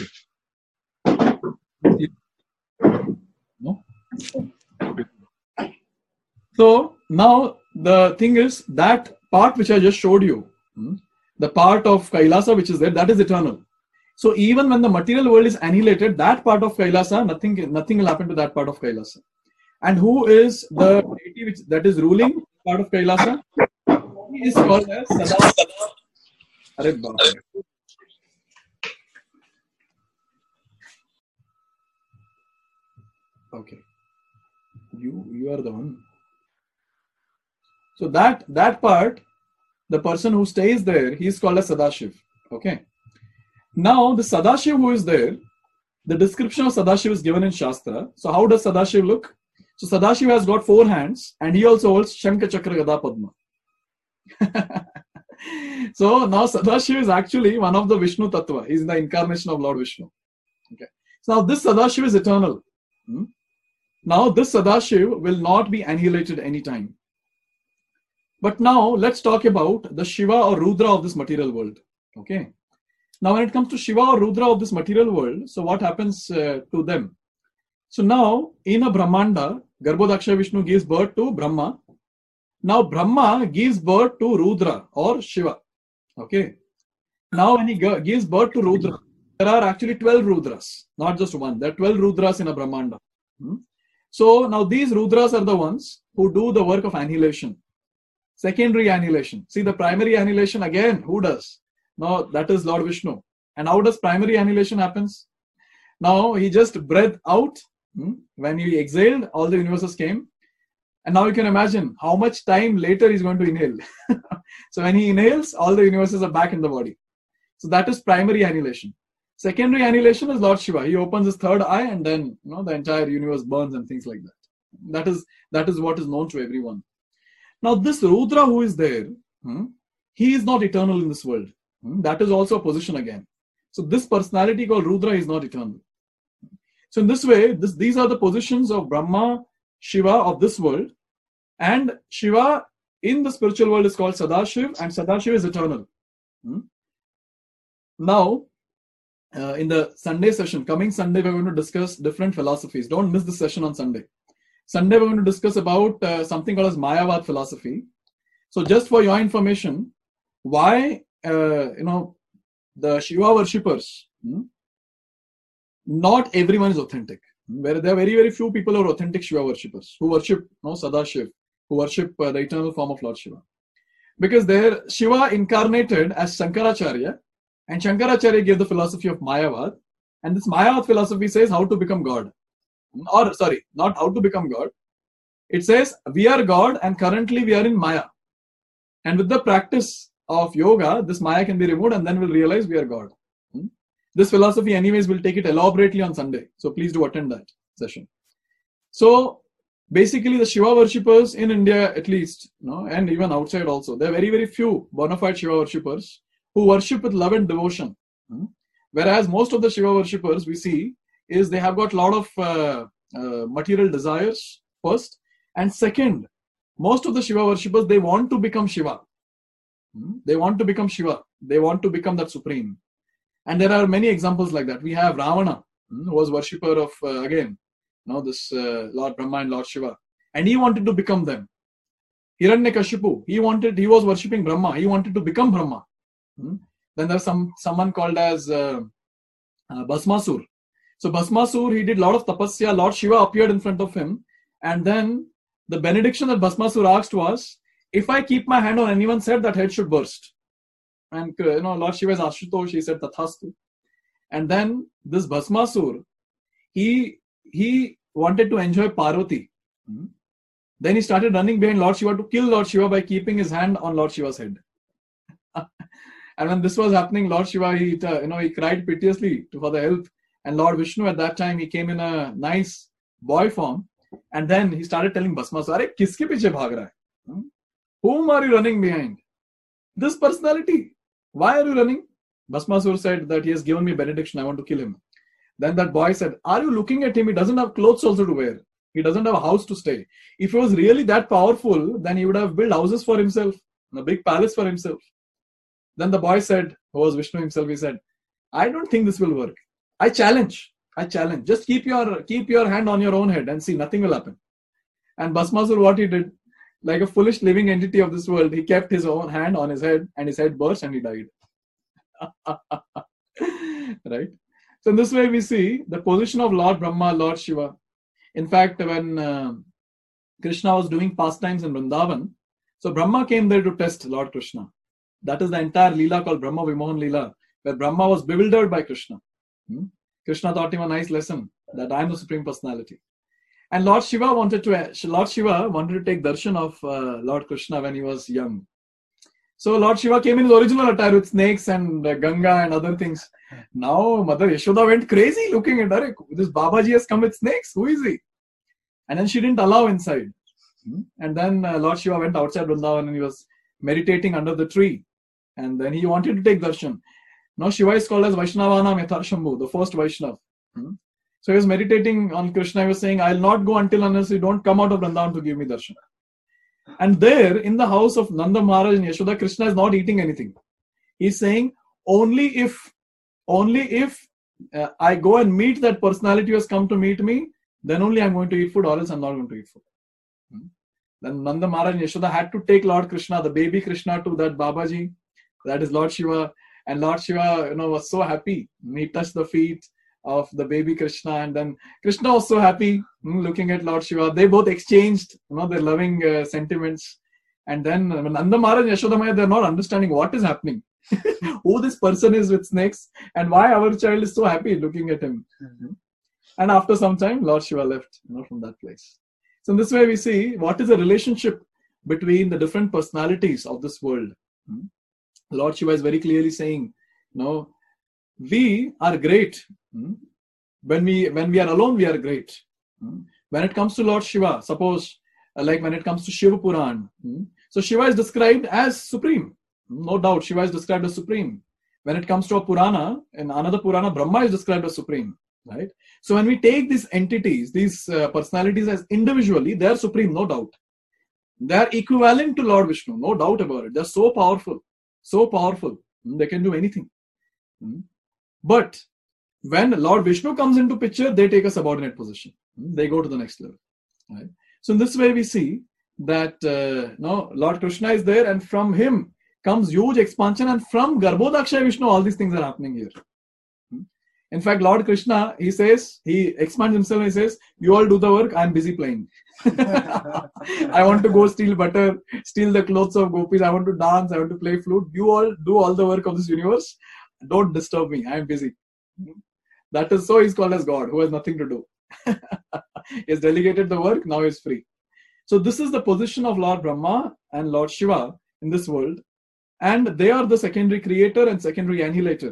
No? So now the thing is that part which I just showed you, the part of Kailasa which is there, that is eternal. So even when the material world is annihilated, that part of Kailasa, nothing will happen to that part of Kailasa. And who is the deity that is ruling part of Kailasa? He is called as Sadashiva. Okay, you are the one. So that part, the person who stays there, he is called as Sadashiv. Okay. Now the Sadashiv who is there, the description of Sadashiv is given in Shastra. So how does Sadashiv look? So Sadashiv has got 4 hands, and he also holds Shankha Chakra Gada Padma. So now Sadashiv is actually one of the Vishnu Tattva. He is the incarnation of Lord Vishnu. Okay. So now this Sadashiv is eternal. Now this Sadashiv will not be annihilated anytime. But now let's talk about the Shiva or Rudra of this material world. Okay. Now when it comes to Shiva or Rudra of this material world, so what happens to them? So now in a Brahmanda, Garbhodaksha Vishnu gives birth to Brahma. Now Brahma gives birth to Rudra or Shiva. Okay. Now when he gives birth to Rudra, there are actually 12 Rudras, not just one. There are 12 Rudras in a Brahmanda. So now these Rudras are the ones who do the work of annihilation. Secondary annihilation. See, the primary annihilation again, who does? Now that is Lord Vishnu. And how does primary annihilation happens? Now he just breathed out. When he exhaled, all the universes came. And now you can imagine how much time later he's going to inhale. So when he inhales, all the universes are back in the body. So that is primary annihilation. Secondary annihilation is Lord Shiva. He opens his third eye, and then the entire universe burns and things like that. That is what is known to everyone. Now this Rudra who is there, he is not eternal in this world. That is also a position again. So this personality called Rudra is not eternal. So in this way, these are the positions of Brahma, Shiva of this world, and Shiva in the spiritual world is called Sadashiv, and Sadashiv is eternal. Now, in the Sunday session, coming Sunday, we're going to discuss different philosophies. Don't miss this session on Sunday. Sunday, we're going to discuss about something called as Mayavad philosophy. So just for your information, why, the Shiva worshippers, not everyone is authentic. There are very, very few people who are authentic Shiva worshippers, who worship Sadashiv, who worship the eternal form of Lord Shiva. Because there, Shiva incarnated as Shankaracharya, and Shankaracharya gave the philosophy of Mayavad. And this Mayavad philosophy says how to become God. Or, sorry, not how to become God. It says we are God and currently we are in Maya. And with the practice of yoga, this Maya can be removed and then we'll realize we are God. This philosophy anyways, will take it elaborately on Sunday. So please do attend that session. So basically the Shiva worshippers in India at least, and even outside also, there are very, very few bona fide Shiva worshippers who worship with love and devotion. Whereas most of the Shiva worshippers we see is they have got a lot of material desires first, and second, most of the Shiva worshippers, they want to become Shiva. They want to become Shiva. They want to become that supreme. And there are many examples like that. We have Ravana, who was worshipper of, this Lord Brahma and Lord Shiva. And he wanted to become them. Hiranyakashipu, he was worshipping Brahma. He wanted to become Brahma. Then there's someone called as Bhasmasur. So Bhasmasur, he did a lot of tapasya. Lord Shiva appeared in front of him. And then the benediction that Bhasmasur asked was, if I keep my hand on anyone's head, that head should burst. And Lord Shiva is Ashutosh, he said Tathastu. And then this Bhasmasur, he wanted to enjoy Parvati. Then he started running behind Lord Shiva to kill Lord Shiva by keeping his hand on Lord Shiva's head. And when this was happening, Lord Shiva, he cried piteously for the help. And Lord Vishnu at that time, he came in a nice boy form. And then he started telling Bhasmasura, "Are kiske piche bhag raha hai? Whom are you running behind? This personality. Why are you running?" Bhasmasura said that he has given me benediction. I want to kill him. Then that boy said, "Are you looking at him? He doesn't have clothes also to wear. He doesn't have a house to stay. If he was really that powerful, then he would have built houses for himself, a big palace for himself." Then the boy said, who was Vishnu himself, he said, "I don't think this will work. I challenge. Just keep your hand on your own head and see, nothing will happen." And Bhasmasura, what he did, like a foolish living entity of this world, he kept his own hand on his head and his head burst and he died. Right? So in this way we see the position of Lord Brahma, Lord Shiva. In fact, when Krishna was doing pastimes in Vrindavan, so Brahma came there to test Lord Krishna. That is the entire Leela called Brahma Vimohan Leela, where Brahma was bewildered by Krishna. Krishna taught him a nice lesson that I am the Supreme Personality. And Lord Shiva wanted to take darshan of Lord Krishna when he was young. So Lord Shiva came in his original attire with snakes and Ganga and other things. Now Mother Yashoda went crazy looking at her. This Babaji has come with snakes. Who is he? And then she didn't allow inside. And then Lord Shiva went outside Vrindavan and he was meditating under the tree. And then he wanted to take darshan. Now Shiva is called as Vaishnavanam Yatharshambhu, the first Vaishnav. So he was meditating on Krishna. He was saying, "I'll not go unless you don't come out of Vrindavan to give me darshan." And there in the house of Nanda Maharaj and Yashoda, Krishna is not eating anything. He's saying, only if I go and meet that personality who has come to meet me, then only I'm going to eat food, or else I'm not going to eat food. Then Nanda Maharaj and Yashoda had to take Lord Krishna, the baby Krishna, to that Babaji, that is Lord Shiva. And Lord Shiva, was so happy. He touched the feet of the baby Krishna, and then Krishna was so happy looking at Lord Shiva. They both exchanged, their loving sentiments. And then Nanda Maharaj and Yashoda Maya, they're not understanding what is happening. Who this person is with snakes, and why our child is so happy looking at him. And after some time, Lord Shiva left, from that place. So in this way, we see what is the relationship between the different personalities of this world. Lord Shiva is very clearly saying, we are great. When we are alone, we are great. When it comes to Lord Shiva, suppose like when it comes to Shiva Puran, so Shiva is described as supreme. No doubt, Shiva is described as supreme. When it comes to a Purana, in another Purana, Brahma is described as supreme. Right? So when we take these entities, these personalities as individually, they are supreme, no doubt. They are equivalent to Lord Vishnu, no doubt about it. They are so powerful. They can do anything. But when Lord Vishnu comes into picture, they take a subordinate position. They go to the next level. Right? So in this way, we see that Lord Krishna is there, and from him comes huge expansion, and from Garbhodakshay Vishnu, all these things are happening here. In fact, Lord Krishna, he expands himself and he says, "You all do the work, I'm busy playing. I want to go steal butter, steal the clothes of gopis, I want to dance, I want to play flute. You all do all the work of this universe. Don't disturb me, I'm busy." That is so he's called as God, who has nothing to do. He has delegated the work, now he's free. So this is the position of Lord Brahma and Lord Shiva in this world. And they are the secondary creator and secondary annihilator.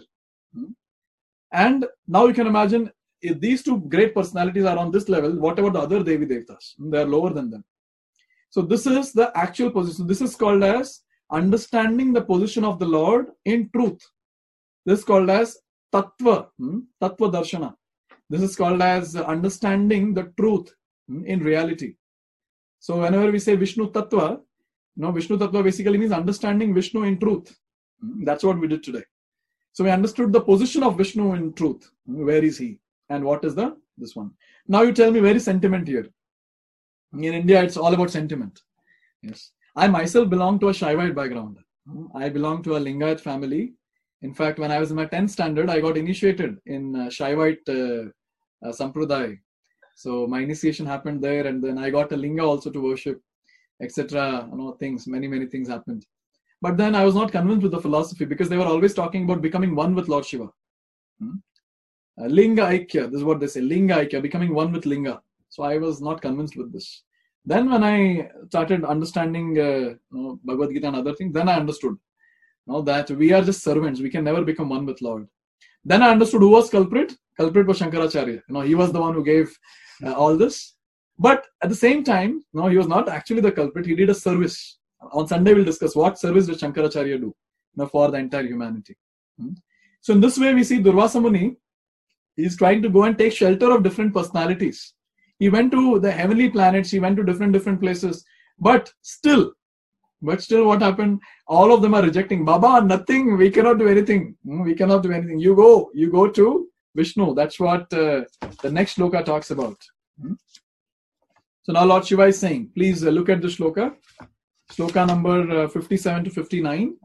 And now you can imagine, if these two great personalities are on this level, what about the other Devi Devtas? They are lower than them. So this is the actual position. This is called as understanding the position of the Lord in truth. This is called as Tattva, Tattva Darshana. This is called as understanding the truth in reality. So whenever we say Vishnu Tattva, Vishnu Tattva basically means understanding Vishnu in truth. That's what we did today. So we understood the position of Vishnu in truth. Where is he? And what is this one? Now you tell me, where is sentiment here? In India, it's all about sentiment. Yes. I myself belong to a Shaivite background. I belong to a Lingayat family. In fact, when I was in my 10th standard, I got initiated in Shaivite Sampradaya. So my initiation happened there, and then I got a Linga also to worship, etc. Things, many things happened. But then I was not convinced with the philosophy, because they were always talking about becoming one with Lord Shiva. Linga Aikya, this is what they say, Linga Aikya, becoming one with Linga. So I was not convinced with this. Then when I started understanding Bhagavad Gita and other things, then I understood No, that we are just servants. We can never become one with Lord. Then I understood who was culprit. Culprit was Shankaracharya. He was the one who gave all this. But at the same time, no, he was not actually the culprit. He did a service. On Sunday, we'll discuss what service did Shankaracharya do for the entire humanity. So in this way, we see Durvasa Muni is trying to go and take shelter of different personalities. He went to the heavenly planets. He went to different places. But still, what happened? All of them are rejecting. Baba, nothing. We cannot do anything. We cannot do anything. You go to Vishnu. That's what the next shloka talks about. So now Lord Shiva is saying, please look at the shloka. Shloka number 57 to 59.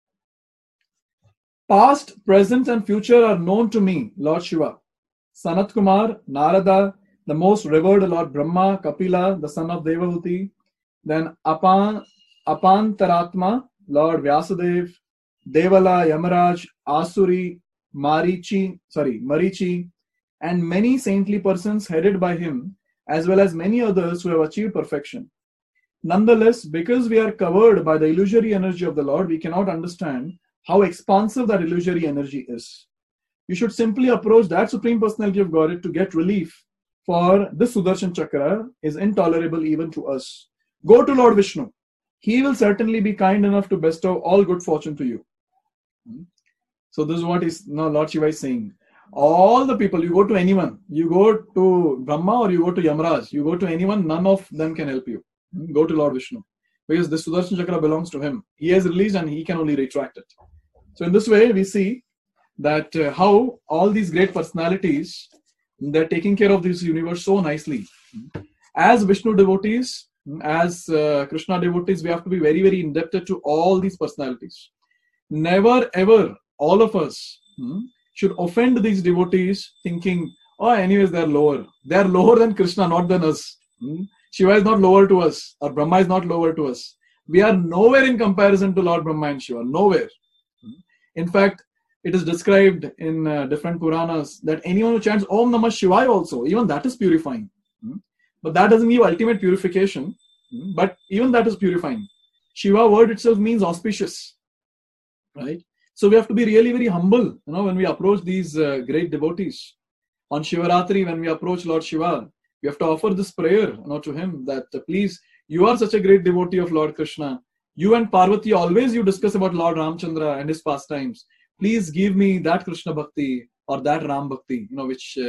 Past, present and future are known to me, Lord Shiva. Sanat Kumar, Narada, the most revered Lord Brahma, Kapila, the son of Devahuti, then Apantaratma, Lord Vyasadev, Devala, Yamaraj, Asuri, Marichi, and many saintly persons headed by him, as well as many others who have achieved perfection. Nonetheless, because we are covered by the illusory energy of the Lord, we cannot understand how expansive that illusory energy is. You should simply approach that Supreme Personality of Godhead to get relief, for this Sudarshan Chakra is intolerable even to us. Go to Lord Vishnu. He will certainly be kind enough to bestow all good fortune to you. So this is what Lord Shiva is saying. All the people, you go to anyone, you go to Brahma or you go to Yamaraj, you go to anyone, none of them can help you. Go to Lord Vishnu. Because this Sudarshan Chakra belongs to him. He has released and he can only retract it. So in this way, we see that how all these great personalities, they're taking care of this universe so nicely. As Vishnu devotees, as Krishna devotees, we have to be very, very indebted to all these personalities. Never ever, all of us should offend these devotees thinking, oh, anyways, they're lower. They're lower than Krishna, not than us. Shiva is not lower to us, or Brahma is not lower to us. We are nowhere in comparison to Lord Brahma and Shiva, nowhere. In fact, it is described in different Puranas that anyone who chants Om Namah Shivaya also, even that is purifying. But that doesn't give ultimate purification, but even that is purifying. Shiva word itself means auspicious, right? So we have to be really very humble, when we approach these great devotees. On Shivaratri, when we approach Lord Shiva, we have to offer this prayer to him that please, you are such a great devotee of Lord Krishna. You and Parvati, always you discuss about Lord Ramchandra and his pastimes. Please give me that Krishna Bhakti or that Ram Bhakti, which,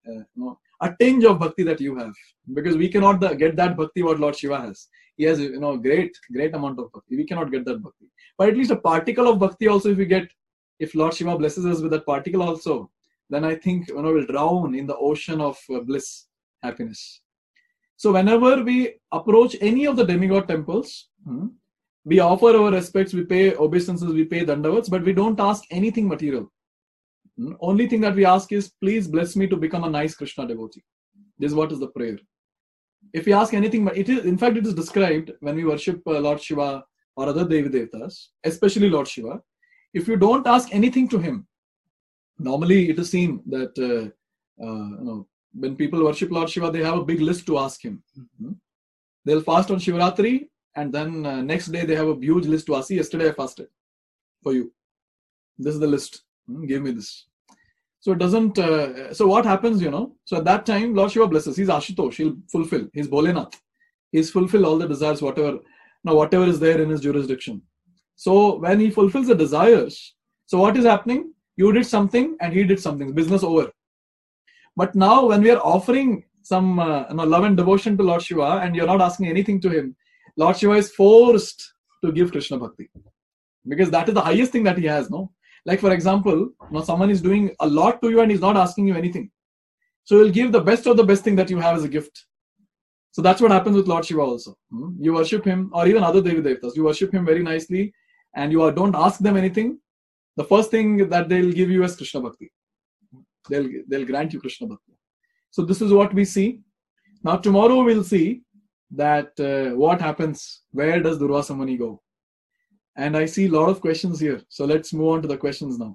a tinge of Bhakti that you have. Because we cannot get that Bhakti what Lord Shiva has. He has, great amount of Bhakti. We cannot get that Bhakti. But at least a particle of Bhakti also if we get, if Lord Shiva blesses us with that particle also, then I think, we'll drown in the ocean of bliss, happiness. So whenever we approach any of the demigod temples, we offer our respects, we pay obeisances, we pay dandavats, but we don't ask anything material. Only thing that we ask is, please bless me to become a nice Krishna devotee. This is what is the prayer. If we ask anything, it is described when we worship Lord Shiva or other Devi Devtas, especially Lord Shiva. If you don't ask anything to him, normally it is seen that when people worship Lord Shiva, they have a big list to ask him. They'll fast on Shivaratri, and then next day they have a huge list to ask. See, yesterday I fasted for you. This is the list. Give me this. So it doesn't. So what happens, So at that time, Lord Shiva blesses. He's Ashutosh. He'll fulfill. He's Bholenath. He's fulfill all the desires, whatever is there in his jurisdiction. So when he fulfills the desires, so what is happening? You did something and he did something. Business over. But now when we are offering some love and devotion to Lord Shiva and you're not asking anything to him, Lord Shiva is forced to give Krishna Bhakti. Because that is the highest thing that he has, no? Like for example, someone is doing a lot to you and he's not asking you anything. So he'll give the best of the best thing that you have as a gift. So that's what happens with Lord Shiva also. You worship him, or even other Devi Devtas. You worship him very nicely and you don't ask them anything. The first thing that they'll give you is Krishna Bhakti. They'll grant you Krishna Bhakti. So this is what we see. Now tomorrow we'll see that what happens. Where does Durvasa Muni go? And I see a lot of questions here. So let's move on to the questions now.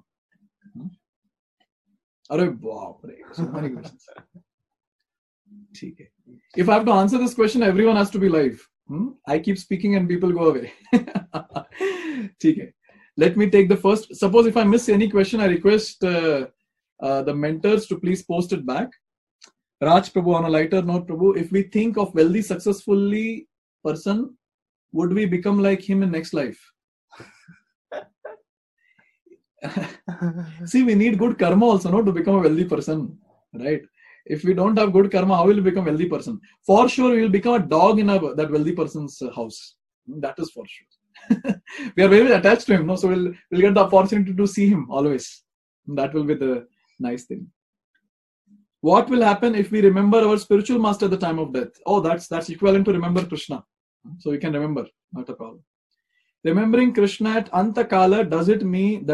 So many questions. If I have to answer this question, everyone has to be live. I keep speaking and people go away. let me take the first. Suppose if I miss any question, I request the mentors to please post it back. Raj Prabhu, on a lighter note, Prabhu, if we think of wealthy, successfully person, would we become like him in next life? See, we need good karma also, no, to become a wealthy person, right? If we don't have good karma, how will we become a wealthy person? For sure, we will become a dog in that wealthy person's house. That is for sure. We are very attached to him, no? So we'll get the opportunity to see him always. That will be the nice thing. What will happen if we remember our spiritual master at the time of death? Oh, that's equivalent to remember Krishna. So we can remember, not a problem. Remembering Krishna at Antakala, does it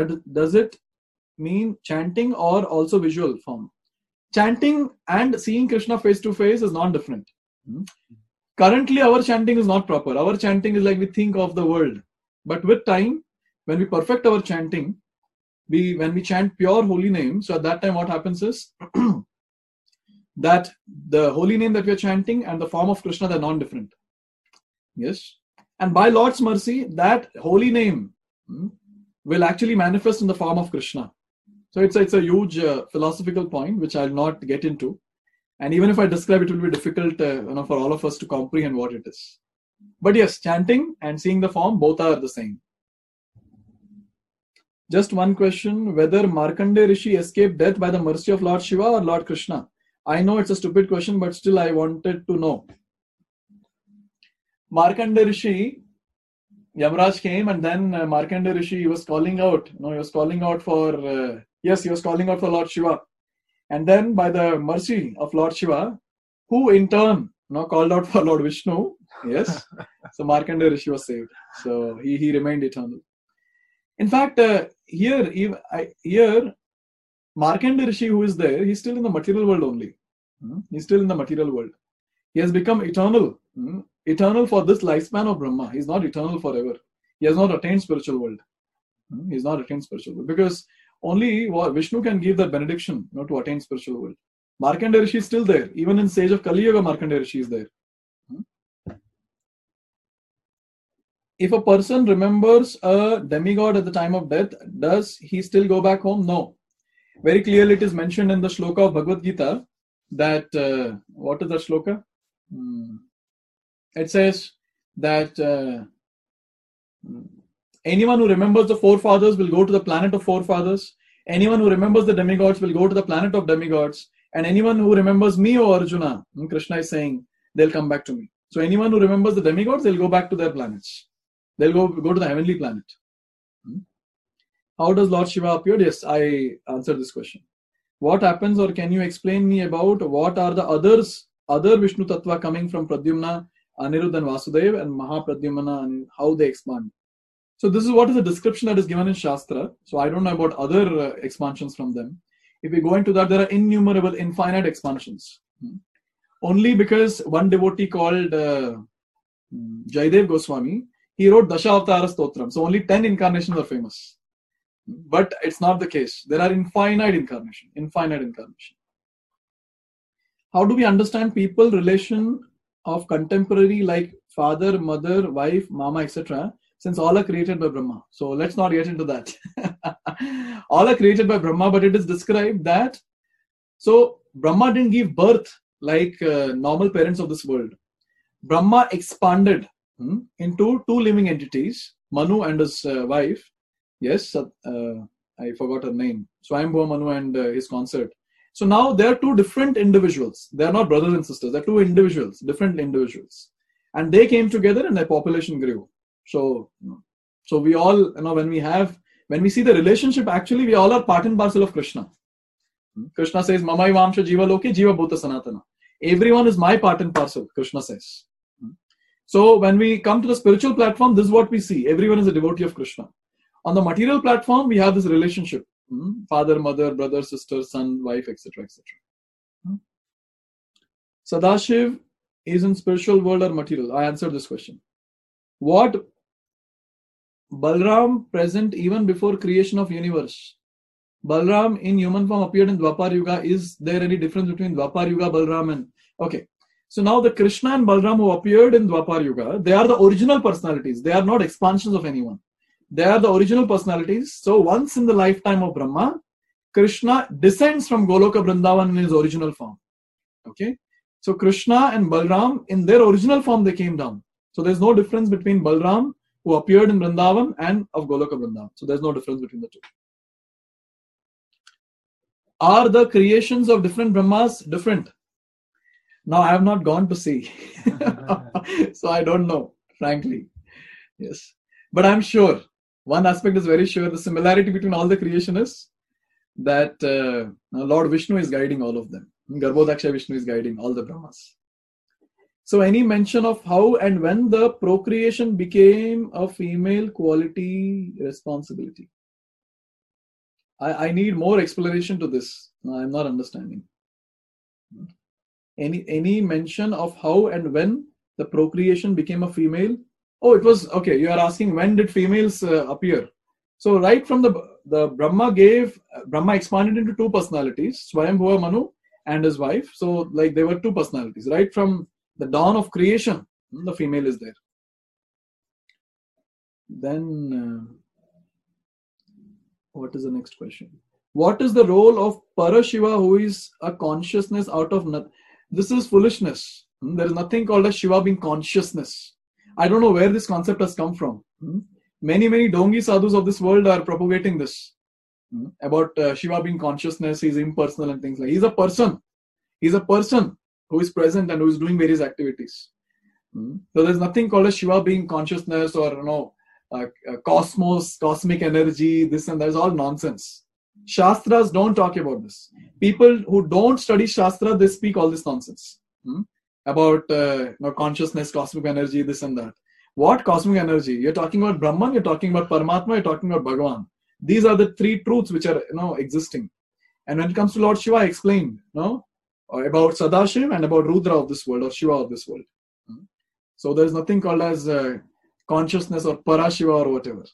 mean chanting or also visual form? Chanting and seeing Krishna face to face is not different. Currently, our chanting is not proper. Our chanting is like we think of the world. But with time, when we perfect our chanting, when we chant pure holy name, so at that time what happens is that the holy name that we are chanting and the form of Krishna, they're non-different. Yes. And by Lord's mercy, that holy name will actually manifest in the form of Krishna. So it's a huge philosophical point, which I'll not get into. And even if I describe it, will be difficult for all of us to comprehend what it is. But yes, chanting and seeing the form, both are the same. Just one question, whether Markandeya Rishi escaped death by the mercy of Lord Shiva or Lord Krishna? I know it's a stupid question, but still I wanted to know. Markandeya Rishi, Yamaraj came, and then Markandeya Rishi, he was calling out. He was calling out for Lord Shiva. And then by the mercy of Lord Shiva, who in turn called out for Lord Vishnu, yes. So Markandeya Rishi was saved. So he remained eternal. In fact, here Markandeya Rishi, who is there, he's still in the material world only. He's still in the material world. He has become eternal. Eternal for this lifespan of Brahma. He's not eternal forever. He has not attained spiritual world. He's not attained spiritual world. Because only Vishnu can give that benediction to attain spiritual world. Markandeya Rishi is still there. Even in stage of Kali Yuga, Markandeya Rishi is there. If a person remembers a demigod at the time of death, does he still go back home? No. Very clearly it is mentioned in the shloka of Bhagavad Gita that, what is that shloka? It says that anyone who remembers the forefathers will go to the planet of forefathers. Anyone who remembers the demigods will go to the planet of demigods. And anyone who remembers me, O Arjuna, Krishna is saying, they'll come back to me. So anyone who remembers the demigods, they'll go back to their planets. They'll go to the heavenly planet. How does Lord Shiva appear? Yes, I answered this question. What happens, or can you explain me about what are the other Vishnu Tattva coming from Pradyumna, Aniruddha and Vasudev and Mahapradyumna, and how they expand? So this is what is the description that is given in Shastra. So I don't know about other expansions from them. If we go into that, there are innumerable, infinite expansions. Only because one devotee called Jaidev Goswami, he wrote Dashavatara Stotram. So only 10 incarnations are famous. But it's not the case. There are infinite incarnations. How do we understand people relation of contemporary like father, mother, wife, mama, etc., since all are created by Brahma? So let's not get into that. All are created by Brahma, but it is described that so Brahma didn't give birth like normal parents of this world. Brahma expanded into two living entities, Manu and his wife. Yes, I forgot her name. Swayambhuva Manu and his consort. So now they are two different individuals. They are not brothers and sisters. They are two individuals, different individuals. And they came together and their population grew. So we all, when we see the relationship, actually we all are part and parcel of Krishna. Krishna says, Mamai Vamsha Jiva Loke Jiva Bhuta Sanatana. Everyone is my part and parcel, Krishna says. So when we come to the spiritual platform, this is what we see. Everyone is a devotee of Krishna. On the material platform, we have this relationship. Father, mother, brother, sister, son, wife, etc., etc. Sadashiv is in spiritual world or material? I answered this question. What Balram present even before creation of universe? Balram in human form appeared in Dwapar Yuga. Is there any difference between Dwapar Yuga, Balram and... Okay. So now the Krishna and Balram who appeared in Dwapar Yuga, they are the original personalities. They are not expansions of anyone. They are the original personalities. So once in the lifetime of Brahma, Krishna descends from Goloka Vrindavan in his original form. Okay. So Krishna and Balram, in their original form, they came down. So there's no difference between Balram, who appeared in Vrindavan, and of Goloka Vrindavan. So there's no difference between the two. Are the creations of different Brahmas different? Now, I have not gone to see. So I don't know, frankly. Yes. But I'm sure, one aspect is very sure, the similarity between all the creation is that Lord Vishnu is guiding all of them. Garbhodaksha Vishnu is guiding all the Brahmas. So any mention of how and when the procreation became a female quality responsibility? I need more explanation to this. I'm not understanding. Any mention of how and when the procreation became a female? Oh, it was, okay, you are asking when did females appear? So right from the Brahma expanded into two personalities, Swayambhuva Manu and his wife. So like there were two personalities. Right from the dawn of creation, the female is there. Then, what is the next question? What is the role of Parashiva, who is a consciousness out of nothing? This is foolishness. There is nothing called as Shiva being consciousness. I don't know where this concept has come from. Many Dongi sadhus of this world are propagating this about Shiva being consciousness, he's impersonal and things like that. He's a person. He's a person who is present and who is doing various activities. So there's nothing called as Shiva being consciousness or cosmos, cosmic energy, this and that is all nonsense. Shastras don't talk about this. People who don't study Shastra, they speak all this nonsense about consciousness, cosmic energy, this and that. What cosmic energy? You're talking about Brahman, you're talking about Paramatma, you're talking about Bhagavan. These are the three truths which are existing. And when it comes to Lord Shiva, I explained about Sadashiv and about Rudra of this world or Shiva of this world. So there's nothing called as consciousness or Parashiva or whatever.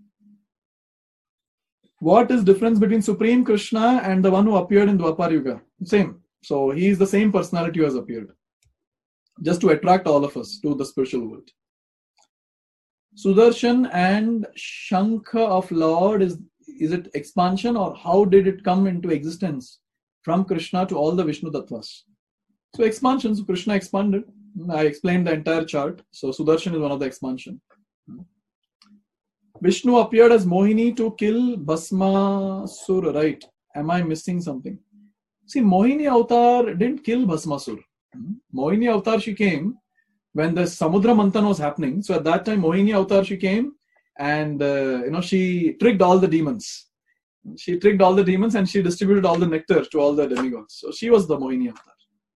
What is difference between Supreme Krishna and the one who appeared in Dwapar Yuga? Same. So he is the same personality who has appeared, just to attract all of us to the spiritual world. Sudarshan and Shankha of Lord, is it expansion, or how did it come into existence from Krishna to all the Vishnu Tattvas? So expansion, so Krishna expanded. I explained the entire chart. So Sudarshan is one of the expansion. Vishnu appeared as Mohini to kill Bhasmasur, right? Am I missing something? See, Mohini Avatar didn't kill Bhasmasur. Mohini Avatar, she came when the Samudra Manthan was happening. So at that time, Mohini Avatar, she came and, she tricked all the demons. She tricked all the demons and she distributed all the nectar to all the demigods. So she was the Mohini Avatar.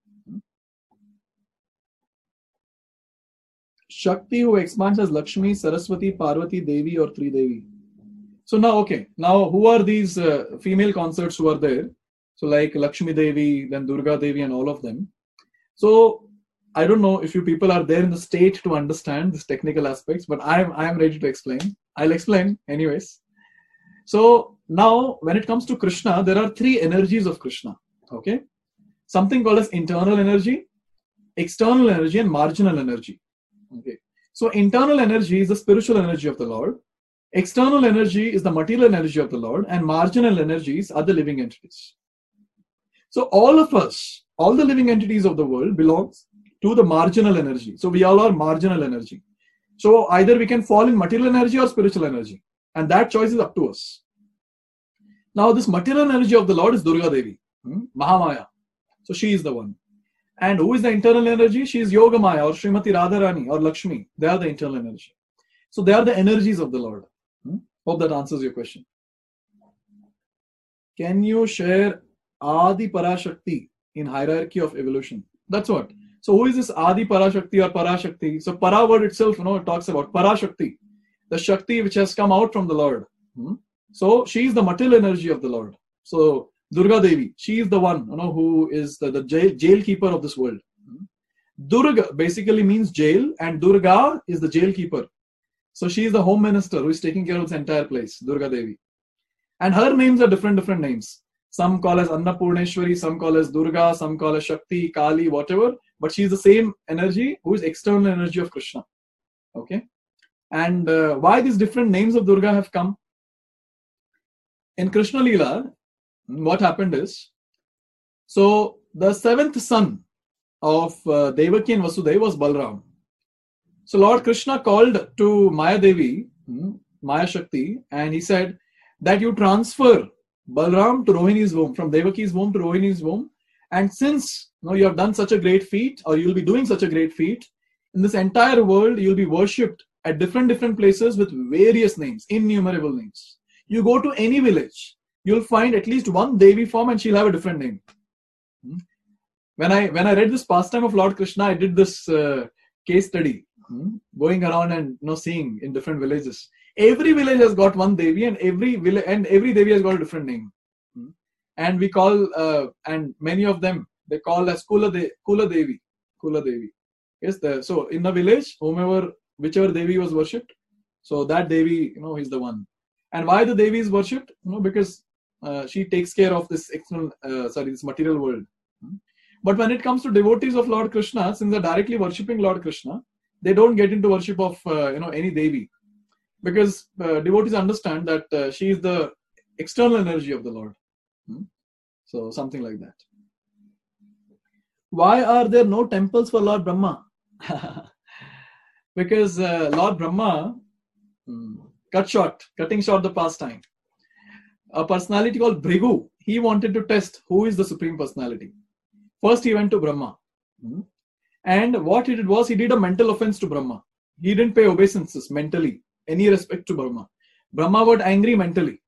Shakti, who expands as Lakshmi, Saraswati, Parvati, Devi or Tridevi. So now, who are these female consorts who are there? So like Lakshmi Devi, then Durga Devi and all of them. So I don't know if you people are there in the state to understand these technical aspects, but I am ready to explain. I'll explain anyways. So now when it comes to Krishna, there are three energies of Krishna. Okay. Something called as internal energy, external energy and marginal energy. Okay. So internal energy is the spiritual energy of the Lord. External energy is the material energy of the Lord, and marginal energies are the living entities. So all of us, all the living entities of the world belongs to the marginal energy. So we all are marginal energy. So either we can fall in material energy or spiritual energy, and that choice is up to us. Now this material energy of the Lord is Durga Devi, Mahamaya. So she is the one. And who is the internal energy? She is Yogamaya or Srimati Radharani or Lakshmi. They are the internal energy. So they are the energies of the Lord. Hope that answers your question. Can you share Adi Parashakti in hierarchy of evolution? That's what. So who is this Adi Parashakti or Parashakti? So Para word itself, it talks about Parashakti, the Shakti which has come out from the Lord. So she is the material energy of the Lord. So Durga Devi, she is the one who is the jail keeper of this world. Durga basically means jail, and Durga is the jail keeper. So she is the home minister who is taking care of this entire place, Durga Devi. And her names are different names. Some call as Annapurneshwari, some call as Durga, some call as Shakti, Kali, whatever. But she is the same energy who is external energy of Krishna. Okay. And why these different names of Durga have come? In Krishna Leela, what happened is, so the seventh son of Devaki and Vasudeva was Balram. So Lord Krishna called to Maya Devi, Maya Shakti, and he said that you transfer Balram to Rohini's womb, from Devaki's womb to Rohini's womb. And since you have done such a great feat, or you'll be doing such a great feat, in this entire world, you'll be worshipped at different places with various names, innumerable names. You go to any village, you'll find at least one Devi form and she'll have a different name. When I read this pastime of Lord Krishna, I did this case study, going around and seeing in different villages. Every village has got one Devi, and every Devi has got a different name. And we call, and many of them, they call as Kula Devi. Yes, so in the village, whichever Devi was worshipped, so that Devi, is the one. And why the Devi is worshipped? Because she takes care of this this material world. But when it comes to devotees of Lord Krishna, since they're directly worshipping Lord Krishna, they don't get into worship of any Devi, because devotees understand that she is the external energy of the Lord. So something like that. Why are there no temples for Lord Brahma? Because Lord Brahma cutting short the pastime. A personality called Bhrigu, he wanted to test who is the Supreme Personality. First he went to Brahma. And what he did was, he did a mental offense to Brahma. He didn't pay obeisances mentally, any respect to Brahma. Brahma got angry mentally.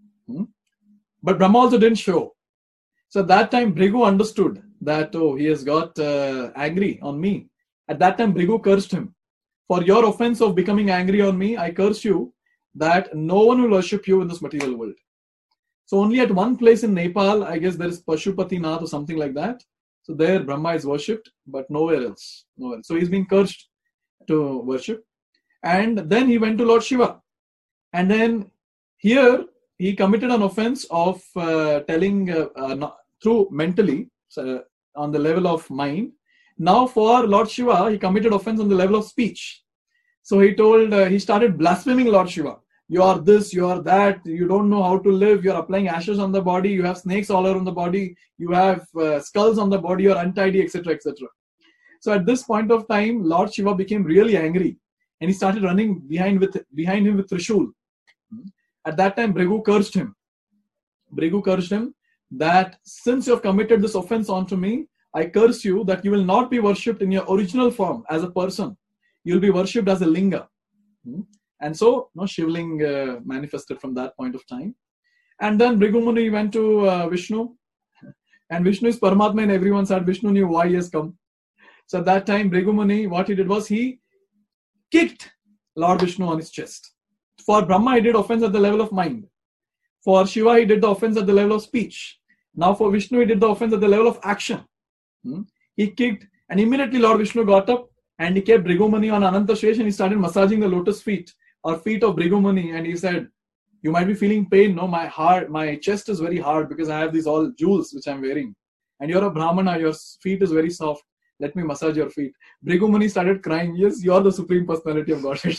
But Brahma also didn't show. So at that time, Bhrigu understood that, he has got angry on me. At that time, Bhrigu cursed him. For your offense of becoming angry on me, I curse you that no one will worship you in this material world. So only at one place in Nepal, I guess there is Pashupati Nath or something like that. So there Brahma is worshipped, but nowhere else. So he's been cursed to worship. And then he went to Lord Shiva. And then here he committed an offense of telling through mentally, on the level of mind. Now for Lord Shiva, he committed offense on the level of speech. So he started blaspheming Lord Shiva. You are this, you are that, you don't know how to live, you are applying ashes on the body, you have snakes all around the body, you have skulls on the body, you are untidy, etc., etc. So at this point of time, Lord Shiva became really angry and he started running behind him with Trishul. At that time, Bhrigu cursed him. Bhrigu cursed him that since you have committed this offense onto me, I curse you that you will not be worshipped in your original form as a person. You will be worshipped as a linga. And so, Shivling manifested from that point of time. And then Bhrigu Muni went to Vishnu. And Vishnu is Paramatma, and everyone said Vishnu knew why he has come. So at that time, Bhrigu Muni, what he did was, he kicked Lord Vishnu on his chest. For Brahma, he did offense at the level of mind. For Shiva, he did the offense at the level of speech. Now for Vishnu, he did the offense at the level of action. He kicked, and immediately Lord Vishnu got up and he kept Bhrigu Muni on Ananta Shesh and he started massaging the lotus feet or feet of Bhrigu Muni, and he said, you might be feeling pain, no? My chest is very hard because I have these all jewels which I'm wearing. And you're a Brahmana, your feet is very soft. Let me massage your feet. Bhrigu Muni started crying. Yes, you're the Supreme Personality of Godhead.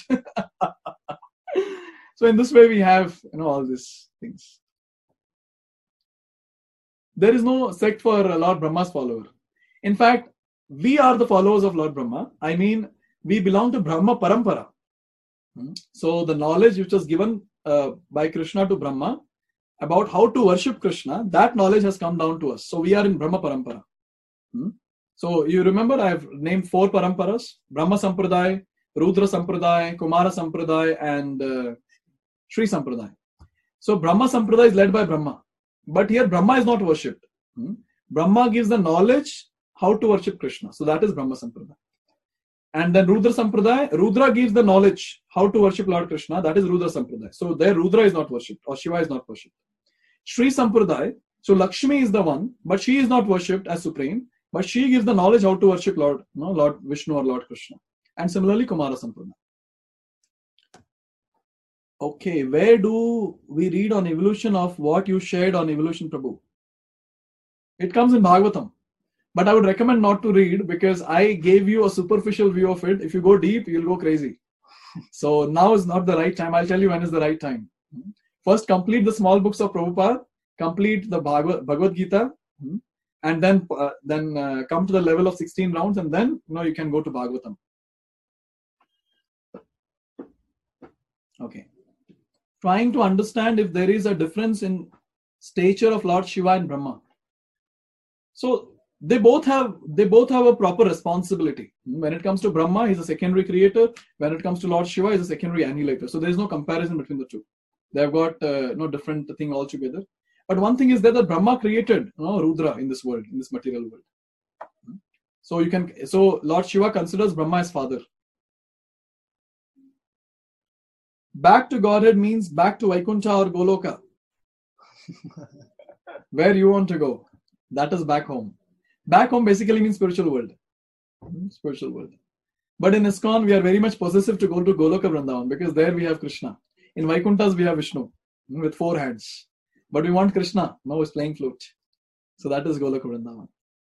So in this way we have all these things. There is no sect for Lord Brahma's follower. In fact, we are the followers of Lord Brahma. I mean, we belong to Brahma Parampara. So the knowledge which was given by Krishna to Brahma about how to worship Krishna, that knowledge has come down to us. So we are in Brahma Parampara. So you remember I have named 4 Paramparas: Brahma Sampradaya, Rudra Sampradaya, Kumara Sampradaya, and Sri Sampradaya. So Brahma Sampradaya is led by Brahma. But here Brahma is not worshipped. Brahma gives the knowledge how to worship Krishna. So that is Brahma Sampradaya. And then Rudra Sampradaya, Rudra gives the knowledge how to worship Lord Krishna. That is Rudra Sampradaya. So there Rudra is not worshipped or Shiva is not worshipped. Sri Sampradaya, so Lakshmi is the one, but she is not worshipped as supreme, but she gives the knowledge how to worship Lord Vishnu or Lord Krishna. And similarly Kumara Sampradaya. Okay, where do we read on evolution of what you shared on evolution, Prabhu? It comes in Bhagavatam. But I would recommend not to read because I gave you a superficial view of it. If you go deep, you'll go crazy. So now is not the right time. I'll tell you when is the right time. First, complete the small books of Prabhupada, complete the Bhagavad Gita, and then come to the level of 16 rounds, and then you can go to Bhagavatam. Okay. Trying to understand if there is a difference in stature of Lord Shiva and Brahma. So they both have a proper responsibility. When it comes to Brahma, he's a secondary creator. When it comes to Lord Shiva, he's a secondary annihilator. So there is no comparison between the two. They have got no different thing altogether. But one thing is that Brahma created Rudra in this world, in this material world. So Lord Shiva considers Brahma as father. Back to Godhead means back to Vaikuntha or Goloka. Where you want to go. That is back home. Back home basically means spiritual world. Spiritual world. But in ISKCON, we are very much possessive to go to Goloka Vrindavan because there we have Krishna. In Vaikunthas, we have Vishnu with 4 hands. But we want Krishna. Now he's playing flute. So that is Goloka Vrindavan.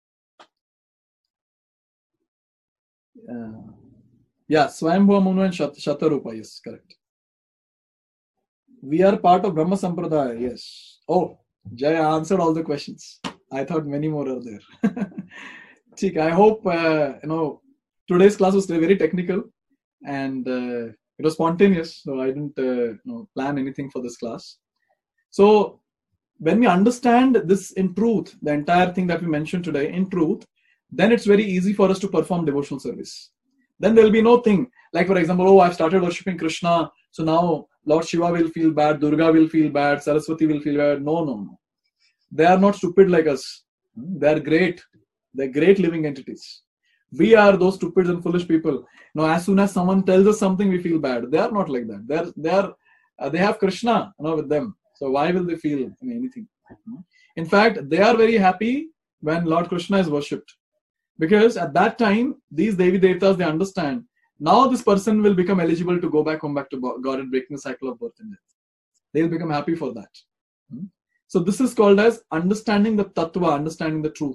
Yeah, Swayambhuva Munu and Shatarupa. Yes, correct. We are part of Brahma Sampradaya. Yes. Oh, Jaya answered all the questions. I thought many more are there. I hope, today's class was very technical and it was spontaneous. So I didn't plan anything for this class. So when we understand this in truth, the entire thing that we mentioned today in truth, then it's very easy for us to perform devotional service. Then there will be no thing like, for example, I've started worshipping Krishna. So now Lord Shiva will feel bad, Durga will feel bad, Saraswati will feel bad. No. They are not stupid like us. They are great. They're great living entities. We are those stupid and foolish people. As soon as someone tells us something, we feel bad. They are not like that. They have Krishna with them. So why will they feel anything? In fact, they are very happy when Lord Krishna is worshipped. Because at that time, these Devi Devatas, they understand. Now this person will become eligible to go back home back to God and breaking the cycle of birth and death. They'll become happy for that. So this is called as understanding the tattva, understanding the truth.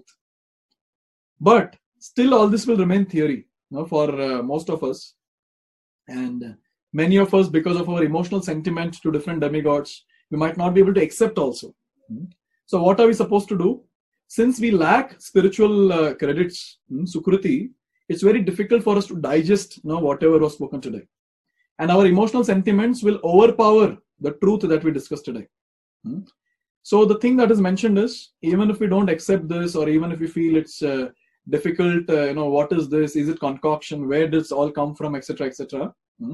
But still all this will remain theory for most of us. And many of us, because of our emotional sentiment to different demigods, we might not be able to accept also. So what are we supposed to do? Since we lack spiritual credits, Sukruti, it's very difficult for us to digest whatever was spoken today. And our emotional sentiments will overpower the truth that we discussed today. So the thing that is mentioned is, even if we don't accept this, or even if we feel it's difficult, what is this? Is it concoction? Where does it all come from? Etc. Etc.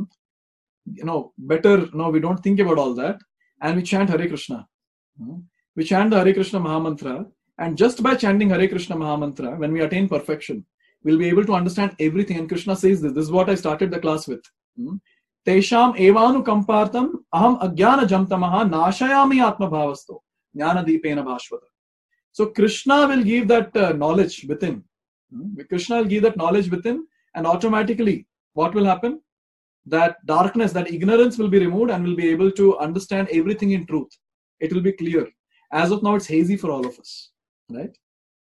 Better, we don't think about all that, and we chant Hare Krishna. We chant the Hare Krishna Mahamantra, and just by chanting Hare Krishna Mahamantra, when we attain perfection, we'll be able to understand everything. And Krishna says this. This is what I started the class with. Tesham evanu kampartam aham ajnana jamtamaha nashayami atma bhavasto jnana deepena bhashvata. So Krishna will give that knowledge within. Krishna will give that knowledge within, and automatically what will happen? That darkness, that ignorance will be removed, and we'll be able to understand everything in truth. It will be clear. As of now, it's hazy for all of us. Right?